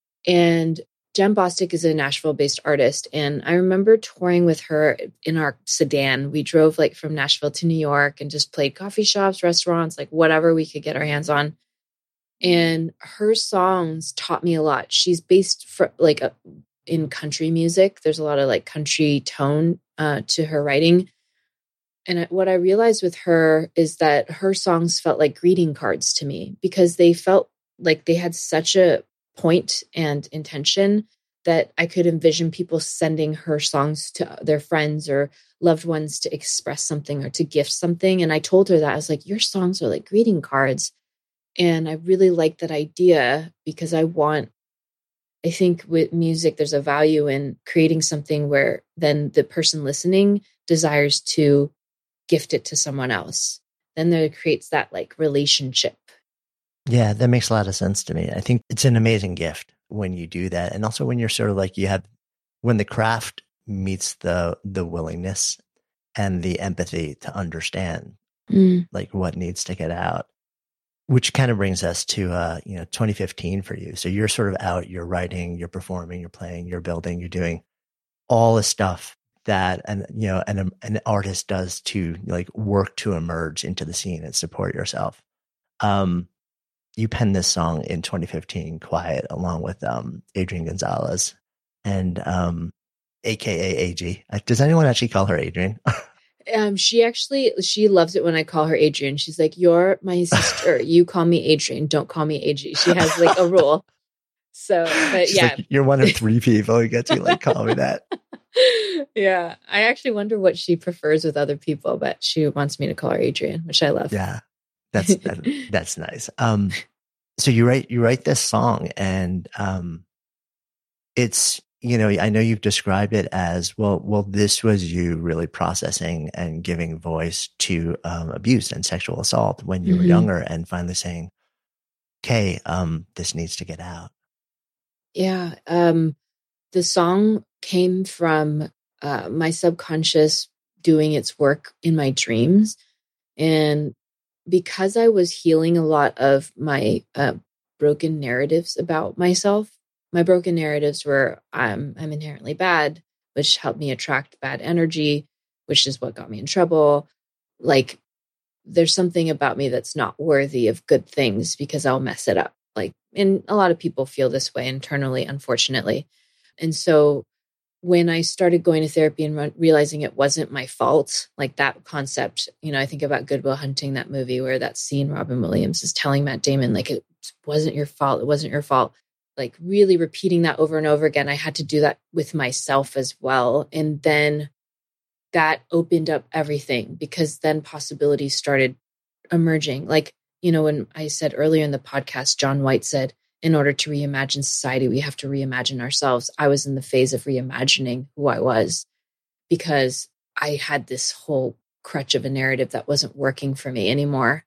And Jen Bostic is a Nashville-based artist. And I remember touring with her in our sedan. We drove like from Nashville to New York and just played coffee shops, restaurants, like whatever we could get our hands on. And her songs taught me a lot. She's based for like a, in country music. There's a lot of like country tone uh, to her writing. And what I realized with her is that her songs felt like greeting cards to me because they felt like they had such a point and intention that I could envision people sending her songs to their friends or loved ones to express something or to gift something. And I told her that I was like, your songs are like greeting cards. And I really like that idea because I want, I think with music, there's a value in creating something where then the person listening desires to gift it to someone else. Then there creates that like relationship. Yeah, that makes a lot of sense to me. I think it's an amazing gift when you do that. And also when you're sort of like, you have, when the craft meets the the willingness and the empathy to understand mm. like what needs to get out, which kind of brings us to, uh, you know, twenty fifteen for you. So you're sort of out, you're writing, you're performing, you're playing, you're building, you're doing all the stuff that, and, you know, an, an artist does to like work to emerge into the scene and support yourself. Um, You penned this song in twenty fifteen, Quiet, along with um, Adrienne Gonzalez and um, A K A A G. Does anyone actually call her Adrienne? um, she actually, she loves it when I call her Adrienne. She's like, you're my sister. You call me Adrienne. Don't call me A G. She has like a rule. So, but She's yeah. Like, you're one of three people who get to like call me that. Yeah. I actually wonder what she prefers with other people, but she wants me to call her Adrienne, which I love. Yeah. That's that, that's nice. Um, so you write you write this song, and um, it's, you know, I know you've described it as well. Well, this was you really processing and giving voice to um, abuse and sexual assault when you mm-hmm. were younger, and finally saying, "Okay, um, this needs to get out." Yeah, um, the song came from uh, my subconscious doing its work in my dreams, and because I was healing a lot of my uh, broken narratives about myself. My broken narratives were I'm I'm inherently bad, which helped me attract bad energy, which is what got me in trouble. Like there's something about me that's not worthy of good things because I'll mess it up. Like, and a lot of people feel this way internally, unfortunately. And so when I started going to therapy and re- realizing it wasn't my fault, like that concept, you know, I think about Good Will Hunting, that movie where that scene, Robin Williams is telling Matt Damon, like, it wasn't your fault. It wasn't your fault. Like really repeating that over and over again. I had to do that with myself as well. And then that opened up everything because then possibilities started emerging. Like, you know, when I said earlier in the podcast, John White said, in order to reimagine society, we have to reimagine ourselves. I was in the phase of reimagining who I was because I had this whole crutch of a narrative that wasn't working for me anymore.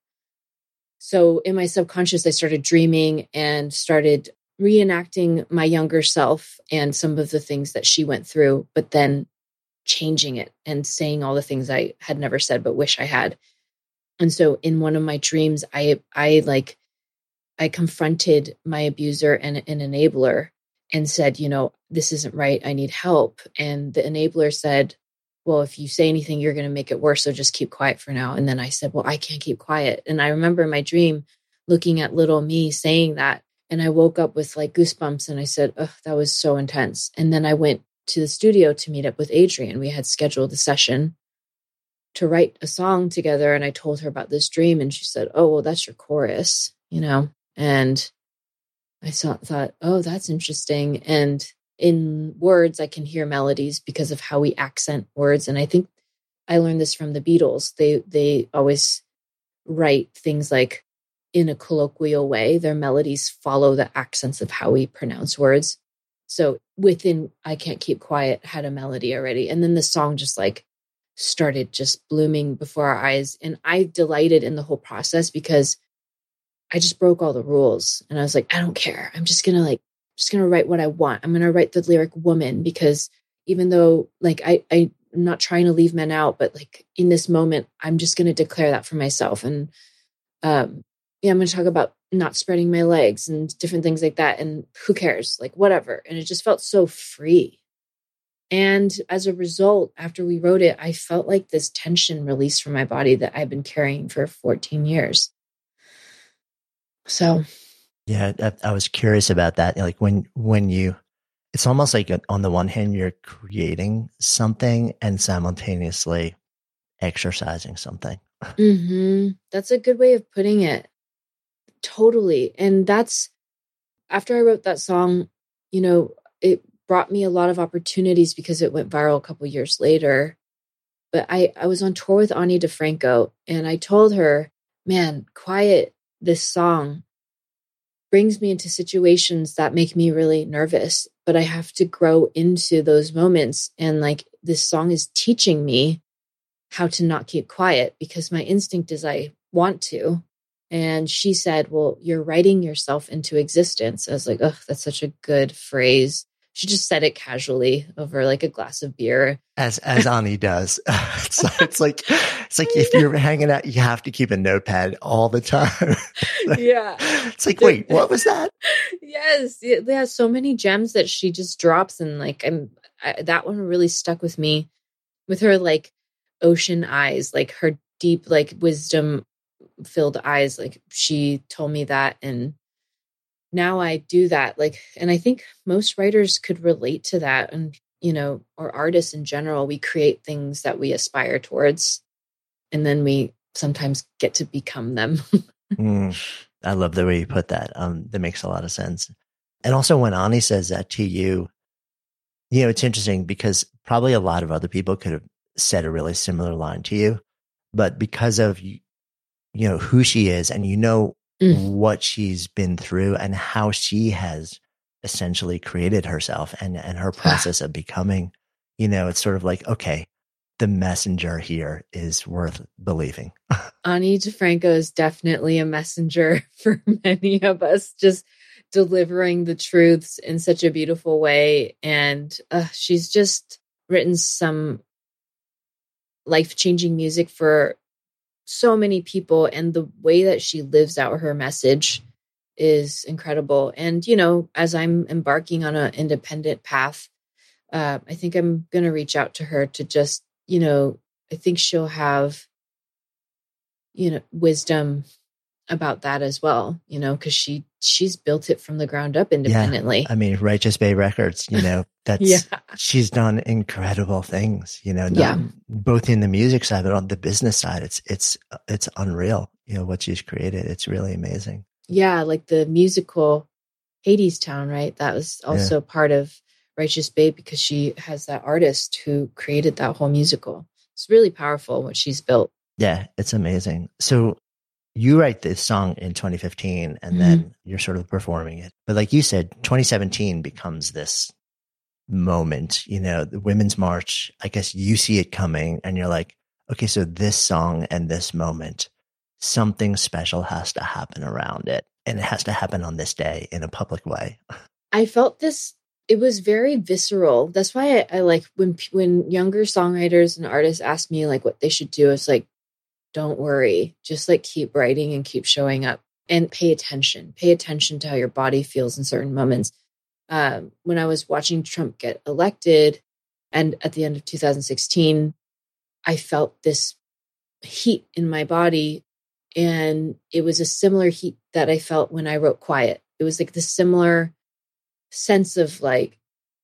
So in my subconscious, I started dreaming and started reenacting my younger self and some of the things that she went through, but then changing it and saying all the things I had never said, but wish I had. And so in one of my dreams, I, I like, I confronted my abuser and an enabler and said, you know, this isn't right. I need help. And the enabler said, well, if you say anything, you're going to make it worse. So just keep quiet for now. And then I said, well, I can't keep quiet. And I remember in my dream looking at little me saying that. And I woke up with like goosebumps and I said, oh, that was so intense. And then I went to the studio to meet up with Adrienne. We had scheduled a session to write a song together. And I told her about this dream. And she said, oh, well, that's your chorus, you know? And I thought, thought, oh, that's interesting. And in words, I can hear melodies because of how we accent words. And I think I learned this from the Beatles. They they always write things like in a colloquial way. Their melodies follow the accents of how we pronounce words. So within I Can't Keep Quiet had a melody already. And then the song just like started just blooming before our eyes. And I delighted in the whole process because I just broke all the rules. And I was like, I don't care. I'm just going to like, just going to write what I want. I'm going to write the lyric woman because even though like, I, I, I'm not trying to leave men out, but like in this moment, I'm just going to declare that for myself. And, um, yeah, I'm going to talk about not spreading my legs and different things like that. And who cares? Like whatever. And it just felt so free. And as a result, after we wrote it, I felt like this tension released from my body that I've been carrying for fourteen years. So, yeah, I, I was curious about that. Like when, when you, it's almost like on the one hand, you're creating something and simultaneously exercising something. mm-hmm. That's a good way of putting it. Totally. And that's after I wrote that song, you know, it brought me a lot of opportunities because it went viral a couple years later. But I, I was on tour with Ani DeFranco and I told her, man, quiet. This song brings me into situations that make me really nervous, but I have to grow into those moments. And like this song is teaching me how to not keep quiet because my instinct is I want to. And she said, well, you're writing yourself into existence. I was like, oh, that's such a good phrase. She just said it casually over like a glass of beer. As as Ani does. it's, it's like it's like if you're hanging out, you have to keep a notepad all the time. like, yeah. It's like, wait, what was that? Yes. It has so many gems that she just drops. And like, I'm I, that one really stuck with me with her like ocean eyes, like her deep, like wisdom filled eyes. Like she told me that. And now I do that. Like, and I think most writers could relate to that. And, you know, or artists in general, we create things that we aspire towards. And then we sometimes get to become them. mm, I love the way you put that. Um, that makes a lot of sense. And also when Ani says that to you, you know, it's interesting because probably a lot of other people could have said a really similar line to you, but because of, you know, who she is and you know, mm. what she's been through and how she has essentially created herself and, and her process of becoming, you know, it's sort of like, okay, the messenger here is worth believing. Ani DeFranco is definitely a messenger for many of us, just delivering the truths in such a beautiful way. And uh, she's just written some life-changing music for so many people. And the way that she lives out her message is incredible. And, you know, as I'm embarking on an independent path, uh, I think I'm going to reach out to her to just, you know, I think she'll have you know, wisdom about that as well, you know, because she she's built it from the ground up independently. Yeah. I mean, Righteous Bay Records, you know, that's yeah. she's done incredible things, you know, not, yeah. both in the music side, but on the business side, it's it's it's unreal, you know, what she's created. It's really amazing. Yeah, like the musical Hadestown, right? That was also yeah. part of Righteous Bay because she has that artist who created that whole musical. It's really powerful what she's built. Yeah, it's amazing. So you write this song in twenty fifteen and mm-hmm. then you're sort of performing it. But like you said, twenty seventeen becomes this moment, you know, the Women's March. I guess you see it coming and you're like, okay, so this song and this moment, something special has to happen around it. And it has to happen on this day in a public way. I felt this, it was very visceral. That's why I, I like when when younger songwriters and artists ask me like what they should do, it's like, don't worry, just like keep writing and keep showing up and pay attention. Pay attention to how your body feels in certain moments. Um, when I was watching Trump get elected and at the end of two thousand sixteen, I felt this heat in my body. And it was a similar heat that I felt when I wrote Quiet. It was like the similar sense of like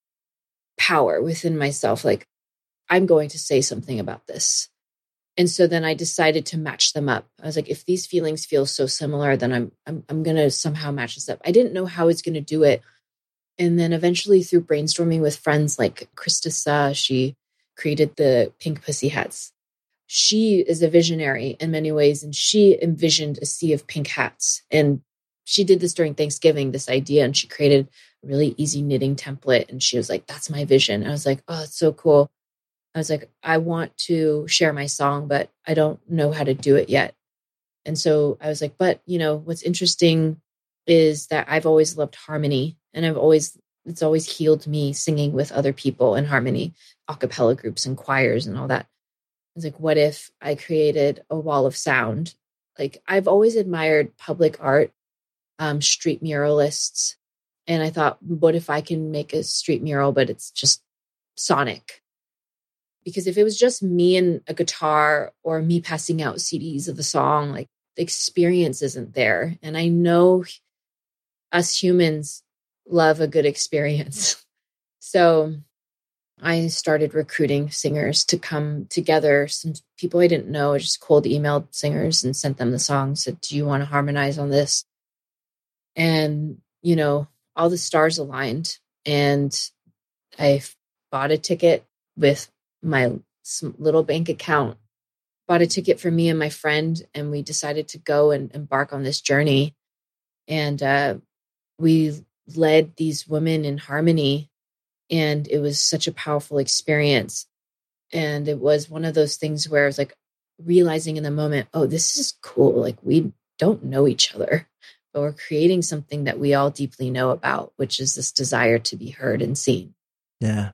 power within myself. Like, I'm going to say something about this. And so then I decided to match them up. I was like, if these feelings feel so similar, then I'm I'm, I'm going to somehow match this up. I didn't know how I was going to do it. And then eventually through brainstorming with friends like Krista Sa, she created the Pink Pussy Hats. She is a visionary in many ways, and she envisioned a sea of pink hats. And she did this during Thanksgiving, this idea, and she created a really easy knitting template. And she was like, that's my vision. And I was like, oh, it's so cool. I was like, I want to share my song, but I don't know how to do it yet. And so I was like, but, you know, what's interesting is that I've always loved harmony, and I've always, it's always healed me singing with other people in harmony, a cappella groups and choirs and all that. I was like, what if I created a wall of sound? Like, I've always admired public art, um, street muralists. And I thought, what if I can make a street mural, but it's just sonic? Because if it was just me and a guitar or me passing out C Ds of the song, like the experience isn't there. And I know us humans love a good experience. So I started recruiting singers to come together. Some people I didn't know, I just cold emailed singers and sent them the song, said, do you want to harmonize on this? And, you know, all the stars aligned, and I bought a ticket with my little bank account, bought a ticket for me and my friend, and we decided to go and embark on this journey. And uh, we led these women in harmony, and it was such a powerful experience. And it was one of those things where I was like realizing in the moment, oh, this is cool. Like, we don't know each other, but we're creating something that we all deeply know about, which is this desire to be heard and seen. Yeah.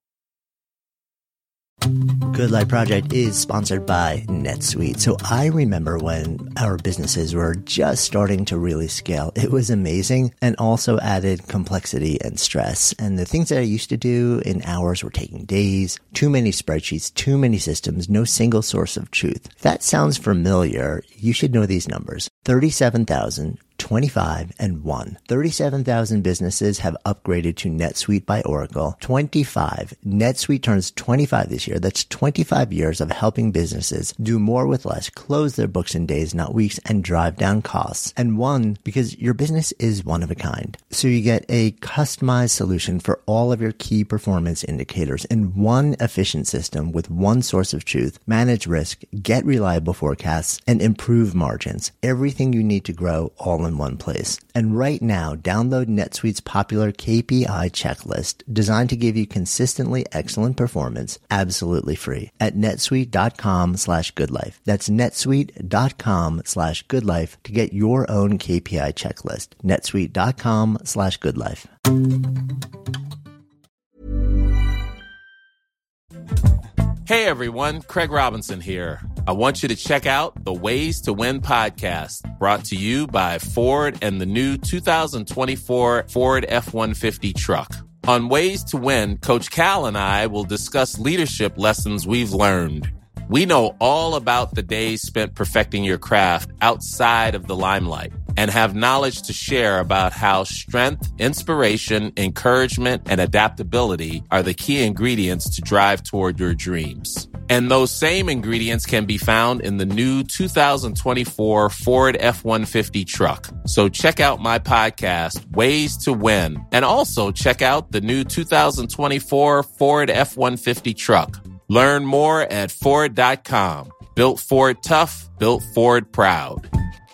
Good Life Project is sponsored by NetSuite. So I remember when our businesses were just starting to really scale. It was amazing, and also added complexity and stress. And the things that I used to do in hours were taking days, too many spreadsheets, too many systems, no single source of truth. If that sounds familiar, you should know these numbers. thirty-seven thousand, twenty-five, and one. thirty-seven thousand businesses have upgraded to NetSuite by Oracle. twenty-five. NetSuite turns twenty-five this year. That's twenty-five years of helping businesses do more with less, close their books in days, not weeks, and drive down costs. And one, because your business is one of a kind. So you get a customized solution for all of your key performance indicators in one efficient system with one source of truth, manage risk, get reliable forecasts, and improve margins. Everything you need to grow all in one place. And right now, download NetSuite's popular K P I checklist designed to give you consistently excellent performance absolutely free at netsuite.com slash goodlife. That's netsuite.com slash goodlife to get your own K P I checklist. netsuite.com slash goodlife. Hey everyone, Craig Robinson here. I want you to check out the Ways to Win podcast, brought to you by Ford and the new two thousand twenty-four Ford F one fifty truck. On Ways to Win, Coach Cal and I will discuss leadership lessons we've learned. We know all about the days spent perfecting your craft outside of the limelight and have knowledge to share about how strength, inspiration, encouragement, and adaptability are the key ingredients to drive toward your dreams. And those same ingredients can be found in the new two thousand twenty-four Ford F one fifty truck. So check out my podcast, Ways to Win, and also check out the new two thousand twenty-four Ford F one fifty truck. Learn more at Ford dot com. Built Ford tough, built Ford proud.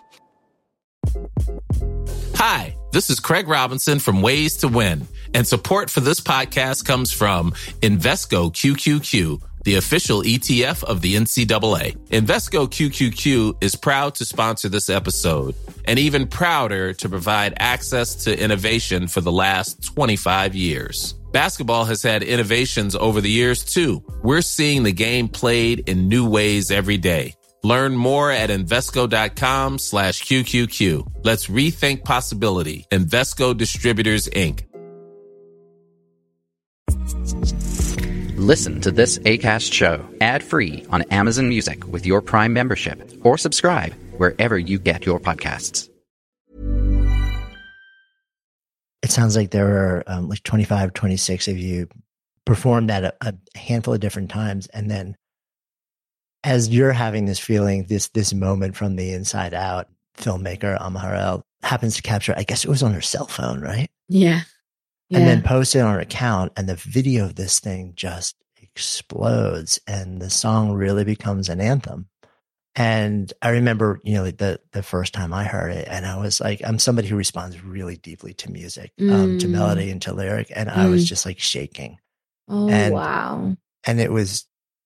Hi, this is Craig Robinson from Ways to Win, and support for this podcast comes from Invesco Q Q Q, the official E T F of the N C double A. Invesco Q Q Q is proud to sponsor this episode, and even prouder to provide access to innovation for the last twenty-five years. Basketball has had innovations over the years, too. We're seeing the game played in new ways every day. Learn more at Invesco.com slash QQQ. Let's rethink possibility. Invesco Distributors, Incorporated. Listen to this Acast show ad-free on Amazon Music with your Prime membership, or subscribe wherever you get your podcasts. It sounds like there were um, like twenty-five, twenty-six of you performed at a, a handful of different times. And then as you're having this feeling, this this moment from the inside out, filmmaker Alma Har'el happens to capture, I guess it was on her cell phone, right? Yeah. yeah. And then post it on her account, and the video of this thing just explodes, and the song really becomes an anthem. And I remember, you know, the the first time I heard it, and I was like, I'm somebody who responds really deeply to music, mm. um, to melody and to lyric, and mm. I was just like shaking. Oh, and, wow. And it was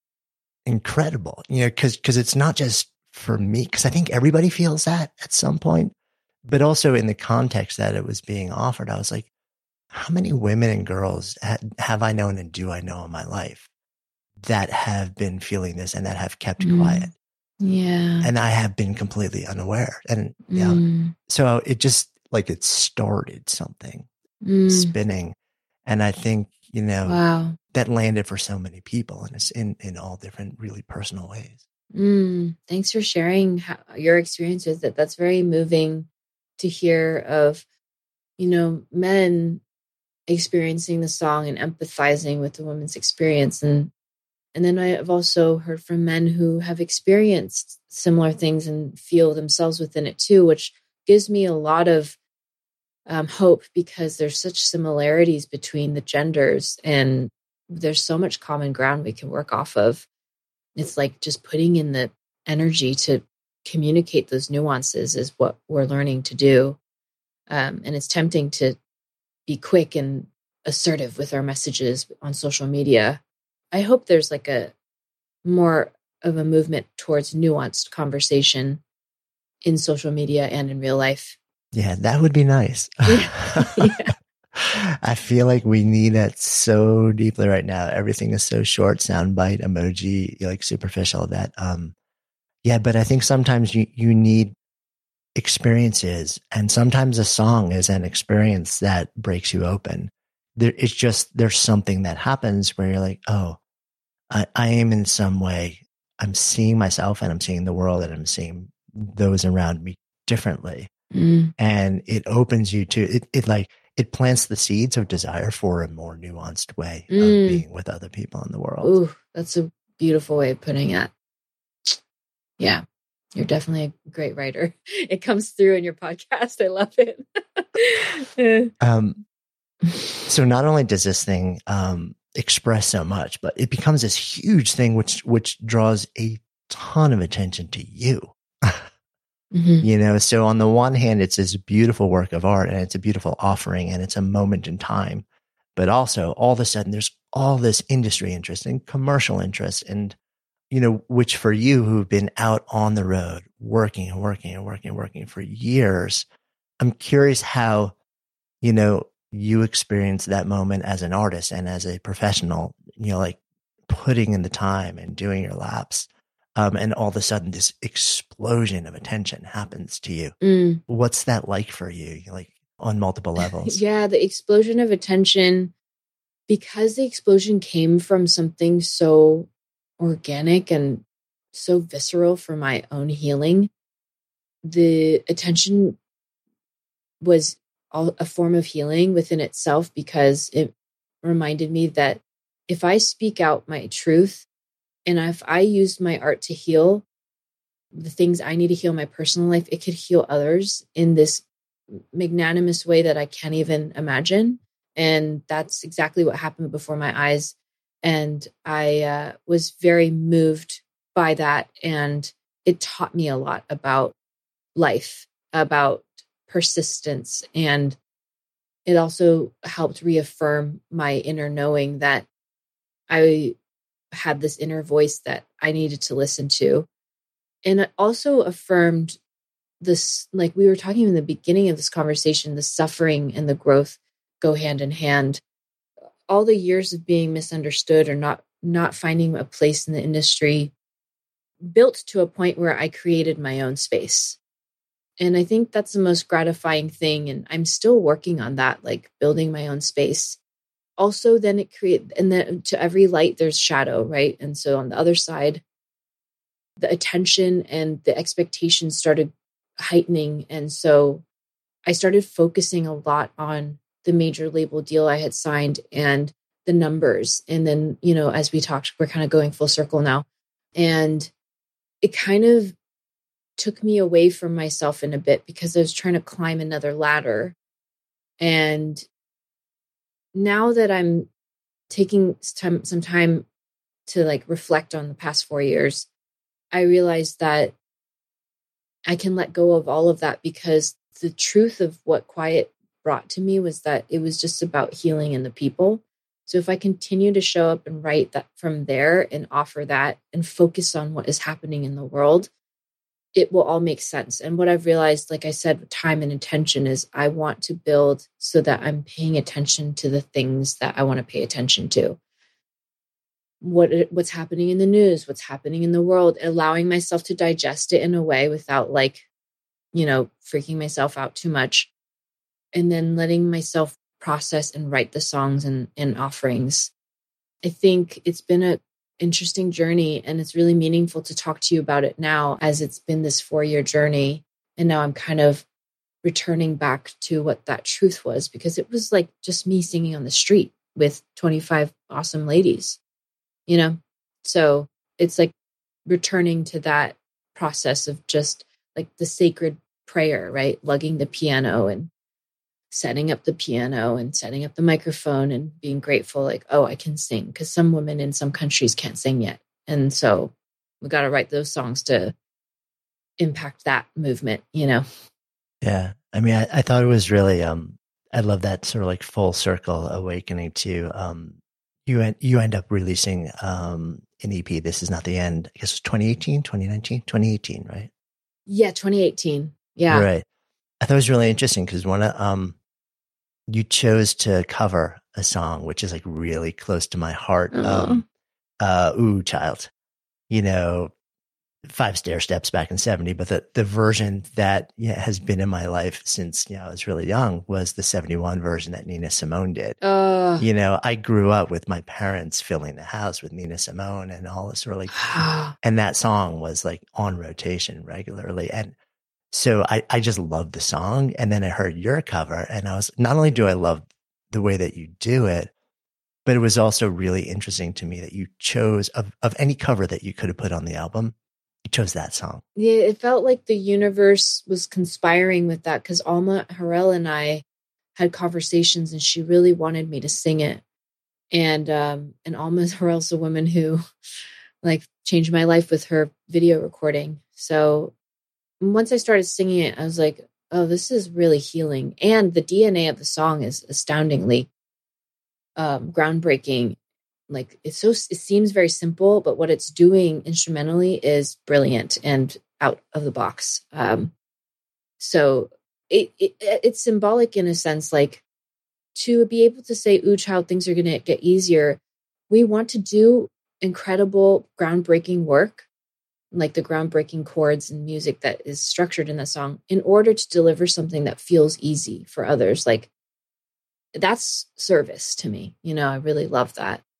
incredible, you know, because because it's not just for me, because I think everybody feels that at some point, but also in the context that it was being offered, I was like, how many women and girls ha- have I known and do I know in my life that have been feeling this and that have kept mm. quiet? Yeah. And I have been completely unaware. And yeah, mm. so it just like it started something mm. spinning. And I think, you know, wow. that landed for so many people, and it's in, in all different really personal ways. Mm. Thanks for sharing how, your experience with it. That's very moving to hear of, you know, men experiencing the song and empathizing with the woman's experience. And And then I've also heard from men who have experienced similar things and feel themselves within it too, which gives me a lot of um, hope, because there's such similarities between the genders and there's so much common ground we can work off of. It's like just putting in the energy to communicate those nuances is what we're learning to do. Um, and it's tempting to be quick and assertive with our messages on social media. I hope there's like a more of a movement towards nuanced conversation in social media and in real life. Yeah, that would be nice. Yeah. I feel like we need it so deeply right now. Everything is so short, soundbite, emoji, like superficial that, um, yeah, but I think sometimes you, you need experiences, and sometimes a song is an experience that breaks you open. There, it's just, there's something that happens where you're like, oh, I, I am in some way, I'm seeing myself and I'm seeing the world and I'm seeing those around me differently. Mm. And it opens you to, it, it like, it plants the seeds of desire for a more nuanced way mm. of being with other people in the world. Ooh, that's a beautiful way of putting it. Yeah. You're definitely a great writer. It comes through in your podcast. I love it. um, So not only does this thing um, express so much, but it becomes this huge thing which which draws a ton of attention to you. Mm-hmm. You know, so on the one hand, it's this beautiful work of art and it's a beautiful offering and it's a moment in time. But also, all of a sudden, there's all this industry interest and commercial interest, and you know, which for you who've been out on the road working and working and working and working for years, I'm curious how, you know, you experience that moment as an artist and as a professional, you know, like putting in the time and doing your laps. Um, and all of a sudden this explosion of attention happens to you. Mm. What's that like for you? Like on multiple levels? Yeah, the explosion of attention, because the explosion came from something so organic and so visceral for my own healing. The attention was all a form of healing within itself, because it reminded me that if I speak out my truth and if I used my art to heal the things I need to heal in my personal life, it could heal others in this magnanimous way that I can't even imagine. And that's exactly what happened before my eyes. And I uh, was very moved by that. And it taught me a lot about life, about persistence. And it also helped reaffirm my inner knowing that I had this inner voice that I needed to listen to. And it also affirmed this, like we were talking in the beginning of this conversation, the suffering and the growth go hand in hand. All the years of being misunderstood or not, not finding a place in the industry built to a point where I created my own space. And I think that's the most gratifying thing. And I'm still working on that, like building my own space. Also, then it create, and then to every light, there's shadow, right? And so on the other side, the attention and the expectations started heightening. And so I started focusing a lot on the major label deal I had signed and the numbers. And then, you know, as we talked, we're kind of going full circle now. And it kind of took me away from myself in a bit because I was trying to climb another ladder. And now that I'm taking some, some time to like reflect on the past four years, I realized that I can let go of all of that, because the truth of what Quiet brought to me was that it was just about healing in the people. So if I continue to show up and write that from there and offer that and focus on what is happening in the world, it will all make sense. And what I've realized, like I said, with time and intention, is I want to build so that I'm paying attention to the things that I want to pay attention to. What what's happening in the news, what's happening in the world, allowing myself to digest it in a way without like, you know, freaking myself out too much. And then letting myself process and write the songs and, and offerings. I think it's been an interesting journey, and it's really meaningful to talk to you about it now, as it's been this four-year journey. And now I'm kind of returning back to what that truth was, because it was like just me singing on the street with twenty-five awesome ladies, you know? So it's like returning to that process of just like the sacred prayer, right? Lugging the piano and setting up the piano and setting up the microphone and being grateful, like, oh, I can sing, because some women in some countries can't sing yet. And so we got to write those songs to impact that movement, you know? Yeah. I mean, I, I thought it was really, um, I love that sort of like full circle awakening too. Um, you, en- you end up releasing um, an E P, This Is Not the End, I guess it was twenty eighteen, twenty nineteen, twenty eighteen, right? Yeah, twenty eighteen. Yeah. Right. I thought it was really interesting because one of, um, you chose to cover a song, which is like really close to my heart. Um, uh, Ooh, Child, you know, Five Stair Steps back in seventy, but the, the version that yeah, has been in my life since, you know, I was really young was the seventy-one version that Nina Simone did. Uh, you know, I grew up with my parents filling the house with Nina Simone and all this really, and that song was like on rotation regularly. And so I, I just loved the song. And then I heard your cover and I was, not only do I love the way that you do it, but it was also really interesting to me that you chose of, of any cover that you could have put on the album, you chose that song. Yeah, it felt like the universe was conspiring with that, because Alma Harrell and I had conversations and she really wanted me to sing it. And, um, and Alma Harrell's a woman who like changed my life with her video recording. So once I started singing it, I was like, oh, this is really healing. And the D N A of the song is astoundingly um, groundbreaking. Like it's so, it seems very simple, but what it's doing instrumentally is brilliant and out of the box. Um, so it, it it's symbolic in a sense, like to be able to say, ooh, child, things are going to get easier. We want to do incredible, groundbreaking work, like the groundbreaking chords and music that is structured in the song, in order to deliver something that feels easy for others. Like that's service to me. You know, I really love that.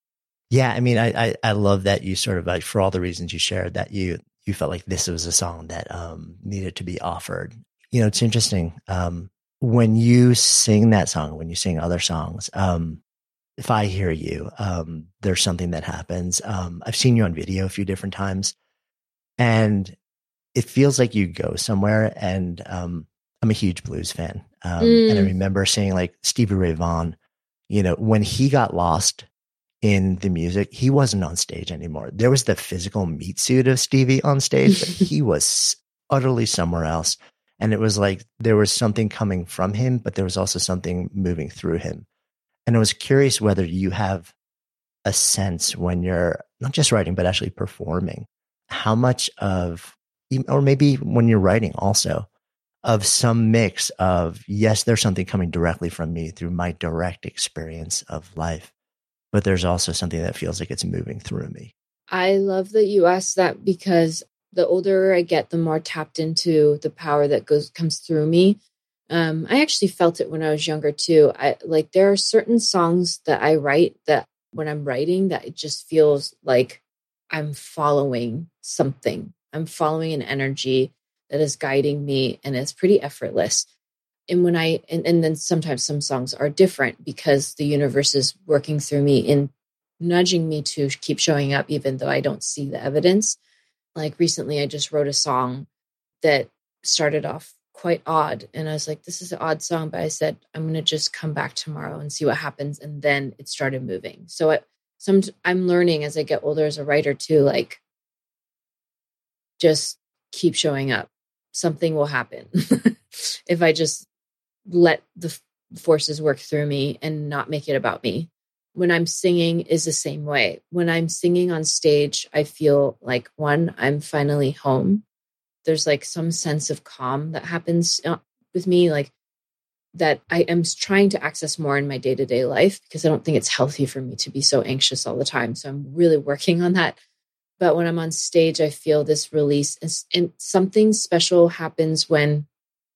Yeah, I mean, I, I I love that you sort of like, for all the reasons you shared, that you you felt like this was a song that um needed to be offered. You know, it's interesting. Um, when you sing that song, when you sing other songs, um, if I hear you, um, there's something that happens. Um, I've seen you on video a few different times, and it feels like you go somewhere. And um, I'm a huge blues fan, um, mm. and I remember seeing like Stevie Ray Vaughan. You know, when he got lost in the music, he wasn't on stage anymore. There was the physical meat suit of Stevie on stage, but he was utterly somewhere else. And it was like there was something coming from him, but there was also something moving through him. And I was curious whether you have a sense when you're not just writing, but actually performing, how much of, or maybe when you're writing also, of some mix of, yes, there's something coming directly from me through my direct experience of life, but there's also something that feels like it's moving through me. I love that you asked that, because the older I get, the more tapped into the power that goes comes through me. Um, I actually felt it when I was younger too. I like there are certain songs that I write that when I'm writing, that it just feels like I'm following something. I'm following an energy that is guiding me, and it's pretty effortless. And when I, and, and then sometimes some songs are different because the universe is working through me in nudging me to keep showing up, even though I don't see the evidence. Like recently, I just wrote a song that started off quite odd. And I was like, this is an odd song, but I said, I'm going to just come back tomorrow and see what happens. And then it started moving. So I, some, I'm learning as I get older as a writer too, like just keep showing up. Something will happen if I just let the forces work through me and not make it about me. When I'm singing is the same way. When I'm singing on stage, I feel like, one, I'm finally home. There's like some sense of calm that happens with me, like that I am trying to access more in my day-to-day life, because I don't think it's healthy for me to be so anxious all the time. So I'm really working on that. But when I'm on stage, I feel this release, and, and something special happens when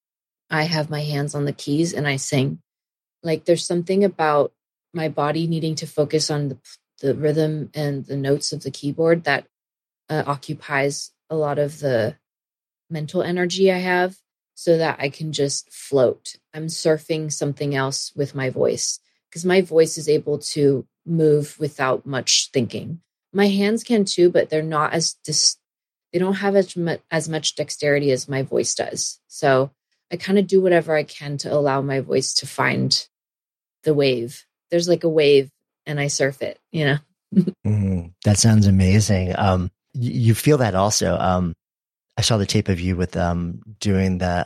I have my hands on the keys and I sing. Like there's something about my body needing to focus on the, the rhythm and the notes of the keyboard that uh, occupies a lot of the mental energy I have, so that I can just float. I'm surfing something else with my voice, because my voice is able to move without much thinking. My hands can too, but they're not as dis- they don't have as much, as much dexterity as my voice does. So I kind of do whatever I can to allow my voice to find the wave. There's like a wave and I surf it, you know? mm, that sounds amazing. Um, you, you feel that also. Um, I saw the tape of you with um, doing the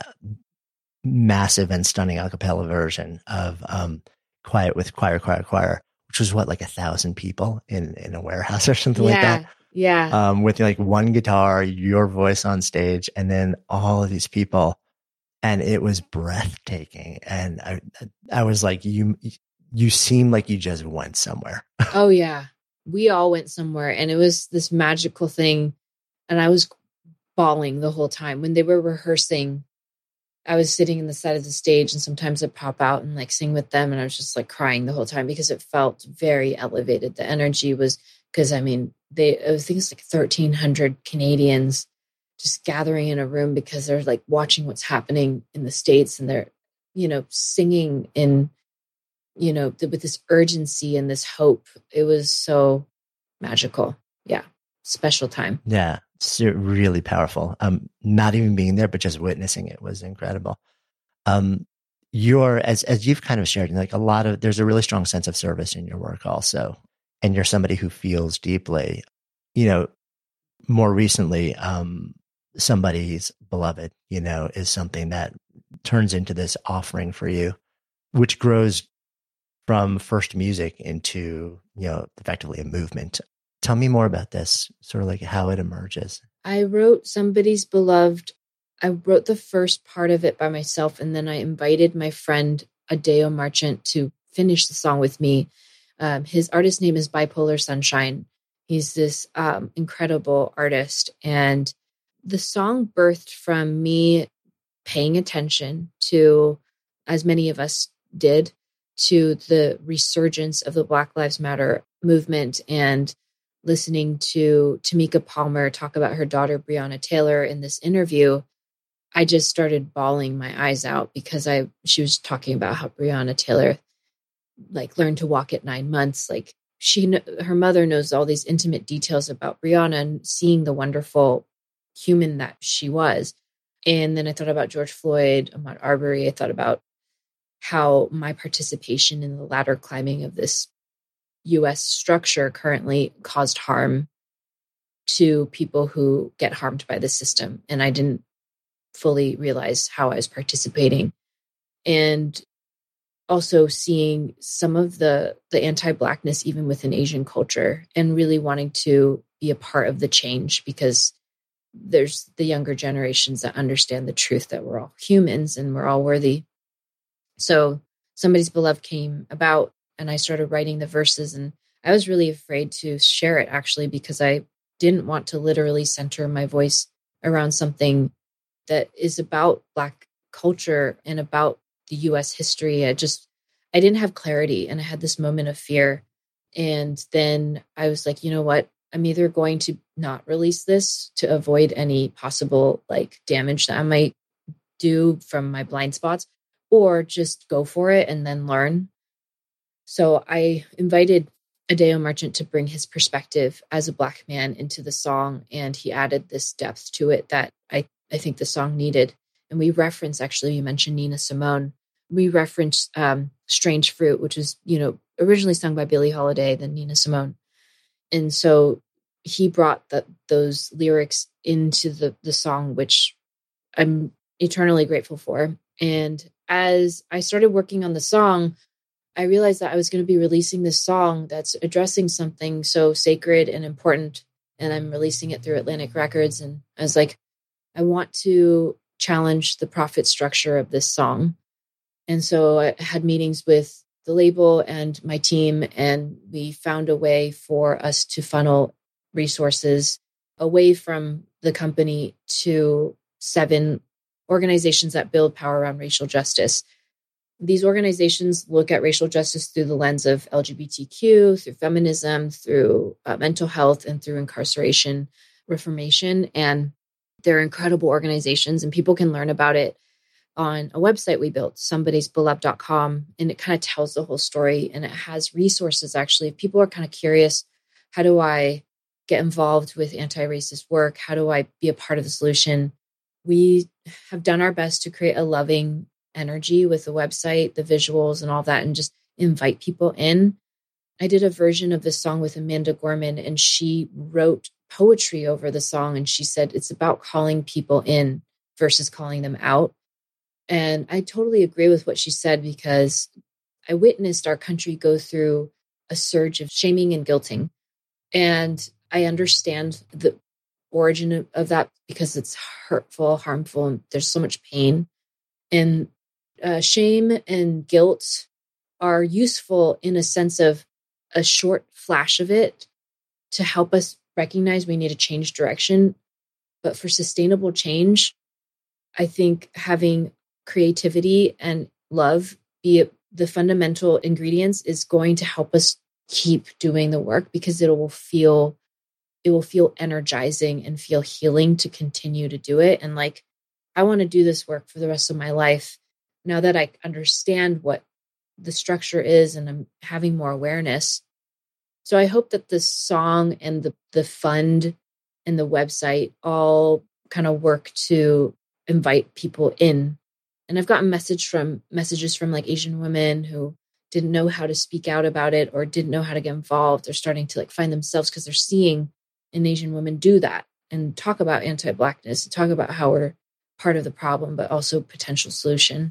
massive and stunning a cappella version of um, Quiet with Choir, Choir, Choir, which was what, like a thousand people in, in a warehouse or something yeah, like that. Yeah. Um, with like one guitar, your voice on stage, and then all of these people. And it was breathtaking. And I, I was like, you, you seem like you just went somewhere. Oh yeah. We all went somewhere, and it was this magical thing. And I was bawling the whole time. When they were rehearsing, I was sitting in the side of the stage, and sometimes I'd pop out and like sing with them. And I was just like crying the whole time, because it felt very elevated. The energy was, because I mean, they, I think it's like thirteen hundred Canadians just gathering in a room, because they're like watching what's happening in the States, and they're, you know, singing in, you know, th- with this urgency and this hope. It was so magical. Yeah. Special time. Yeah. It's really powerful. Um, not even being there, but just witnessing it was incredible. Um, you're, as, as you've kind of shared, like a lot of, there's a really strong sense of service in your work also. And you're somebody who feels deeply, you know, more recently, um, somebody's beloved, you know, is something that turns into this offering for you, which grows from first music into, you know, effectively a movement. Tell me more about this, sort of like how it emerges. I wrote Somebody's Beloved. I wrote the first part of it by myself, and then I invited my friend Adeo Marchant to finish the song with me. Um, his artist name is Bipolar Sunshine. He's this um, incredible artist. And the song birthed from me paying attention to, as many of us did, to the resurgence of the Black Lives Matter movement and listening to Tamika Palmer talk about her daughter, Breonna Taylor, in this interview, I just started bawling my eyes out because I she was talking about how Breonna Taylor like learned to walk at nine months. Like she, her mother knows all these intimate details about Breonna and seeing the wonderful human that she was. And then I thought about George Floyd, Ahmaud Arbery. I thought about how my participation in the ladder climbing of this U S structure currently caused harm to people who get harmed by the system. And I didn't fully realize how I was participating. And also seeing some of the, the anti-Blackness even within Asian culture and really wanting to be a part of the change because there's the younger generations that understand the truth that we're all humans and we're all worthy. So Somebody's Beloved came about and I started writing the verses, and I was really afraid to share it actually because I didn't want to literally center my voice around something that is about Black culture and about the U S history. I just, I didn't have clarity and I had this moment of fear. And then I was like, you know what? I'm either going to not release this to avoid any possible like damage that I might do from my blind spots, or just go for it and then learn. So I invited Adeo Marchant to bring his perspective as a Black man into the song. And he added this depth to it that I, I think the song needed. And we reference, actually, you mentioned Nina Simone. We reference um, Strange Fruit, which was, you know, originally sung by Billie Holiday, then Nina Simone. And so he brought the, those lyrics into the, the song, which I'm eternally grateful for. And as I started working on the song, I realized that I was going to be releasing this song that's addressing something so sacred and important. And I'm releasing it through Atlantic Records. And I was like, I want to challenge the profit structure of this song. And so I had meetings with the label and my team, and we found a way for us to funnel resources away from the company to seven organizations that build power around racial justice. These organizations look at racial justice through the lens of L G B T Q, through feminism, through uh, mental health, and through incarceration reformation. And they're incredible organizations, and people can learn about it on a website we built, somebodies beloved dot com. And it kind of tells the whole story, and it has resources. Actually, if people are kind of curious, how do I get involved with anti-racist work? How do I be a part of the solution? We have done our best to create a loving energy with the website, the visuals and all that, and just invite people in. I did a version of this song with Amanda Gorman, and she wrote poetry over the song. And she said, it's about calling people in versus calling them out. And I totally agree with what she said, because I witnessed our country go through a surge of shaming and guilting. And I understand the origin of that because it's hurtful, harmful, and there's so much pain. And uh, shame and guilt are useful in a sense of a short flash of it to help us recognize we need to change direction. But for sustainable change, I think having creativity and love be the fundamental ingredients is going to help us keep doing the work, because it will feel it will feel energizing and feel healing to continue to do it. And like, I want to do this work for the rest of my life now that I understand what the structure is and I'm having more awareness. So I hope that the song and the, the fund and the website all kind of work to invite people in. And I've gotten message from messages from like Asian women who didn't know how to speak out about it or didn't know how to get involved. They're starting to like find themselves because they're seeing an Asian woman do that and talk about anti-Blackness and talk about how we're part of the problem, but also potential solution.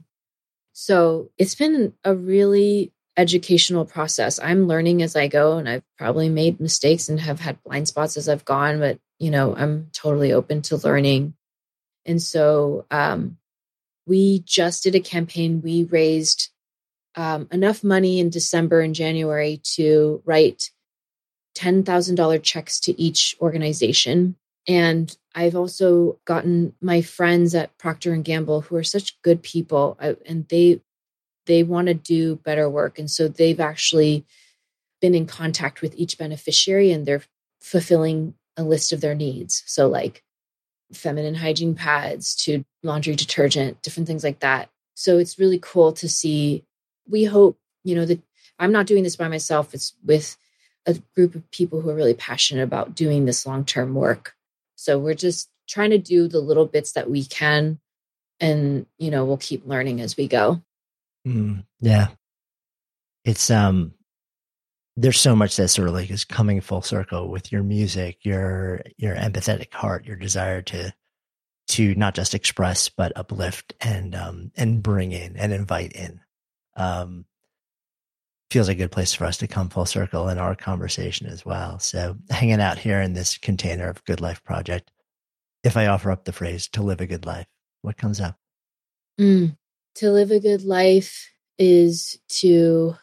So it's been a really educational process. I'm learning as I go, and I've probably made mistakes and have had blind spots as I've gone, but you know, I'm totally open to learning. And so um, we just did a campaign. We raised um, enough money in December and January to write ten thousand dollars checks to each organization. And I've also gotten my friends at Procter and Gamble, who are such good people, I, and they they want to do better work. And so they've actually been in contact with each beneficiary, and they're fulfilling a list of their needs. So like feminine hygiene pads to laundry detergent, different things like that. So it's really cool to see. We hope, you know, that I'm not doing this by myself. It's with a group of people who are really passionate about doing this long-term work. So we're just trying to do the little bits that we can, and, you know, we'll keep learning as we go. Mm, yeah. It's, um, there's so much that sort of like is coming full circle with your music, your, your empathetic heart, your desire to, to not just express, but uplift and, um, and bring in and invite in. Um, feels like a good place for us to come full circle in our conversation as well. So hanging out here in this container of Good Life Project, if I offer up the phrase to live a good life, what comes up? Mm, to live a good life is to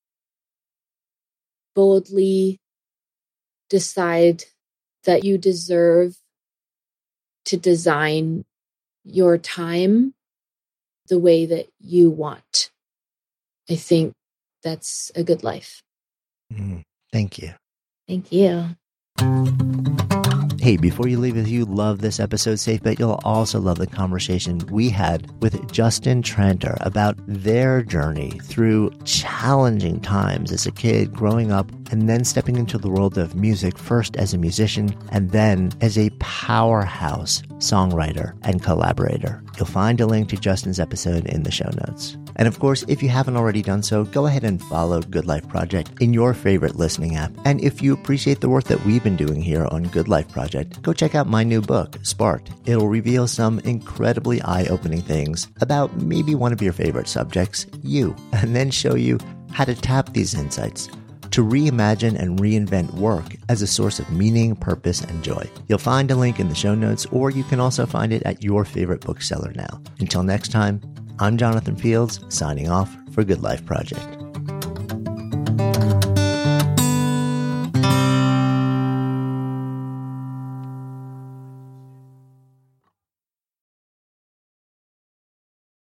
boldly decide that you deserve to design your time the way that you want. I think that's a good life. Mm, thank you. Thank you. Hey, before you leave, if you love this episode, safe bet you'll also love the conversation we had with Justin Tranter about their journey through challenging times as a kid growing up and then stepping into the world of music, first as a musician and then as a powerhouse songwriter and collaborator. You'll find a link to Justin's episode in the show notes. And of course, if you haven't already done so, go ahead and follow Good Life Project in your favorite listening app. And if you appreciate the work that we've been doing here on Good Life Project, go check out my new book, Sparked. It'll reveal some incredibly eye-opening things about maybe one of your favorite subjects, you, and then show you how to tap these insights to reimagine and reinvent work as a source of meaning, purpose, and joy. You'll find a link in the show notes, or you can also find it at your favorite bookseller now. Until next time, I'm Jonathan Fields, signing off for Good Life Project.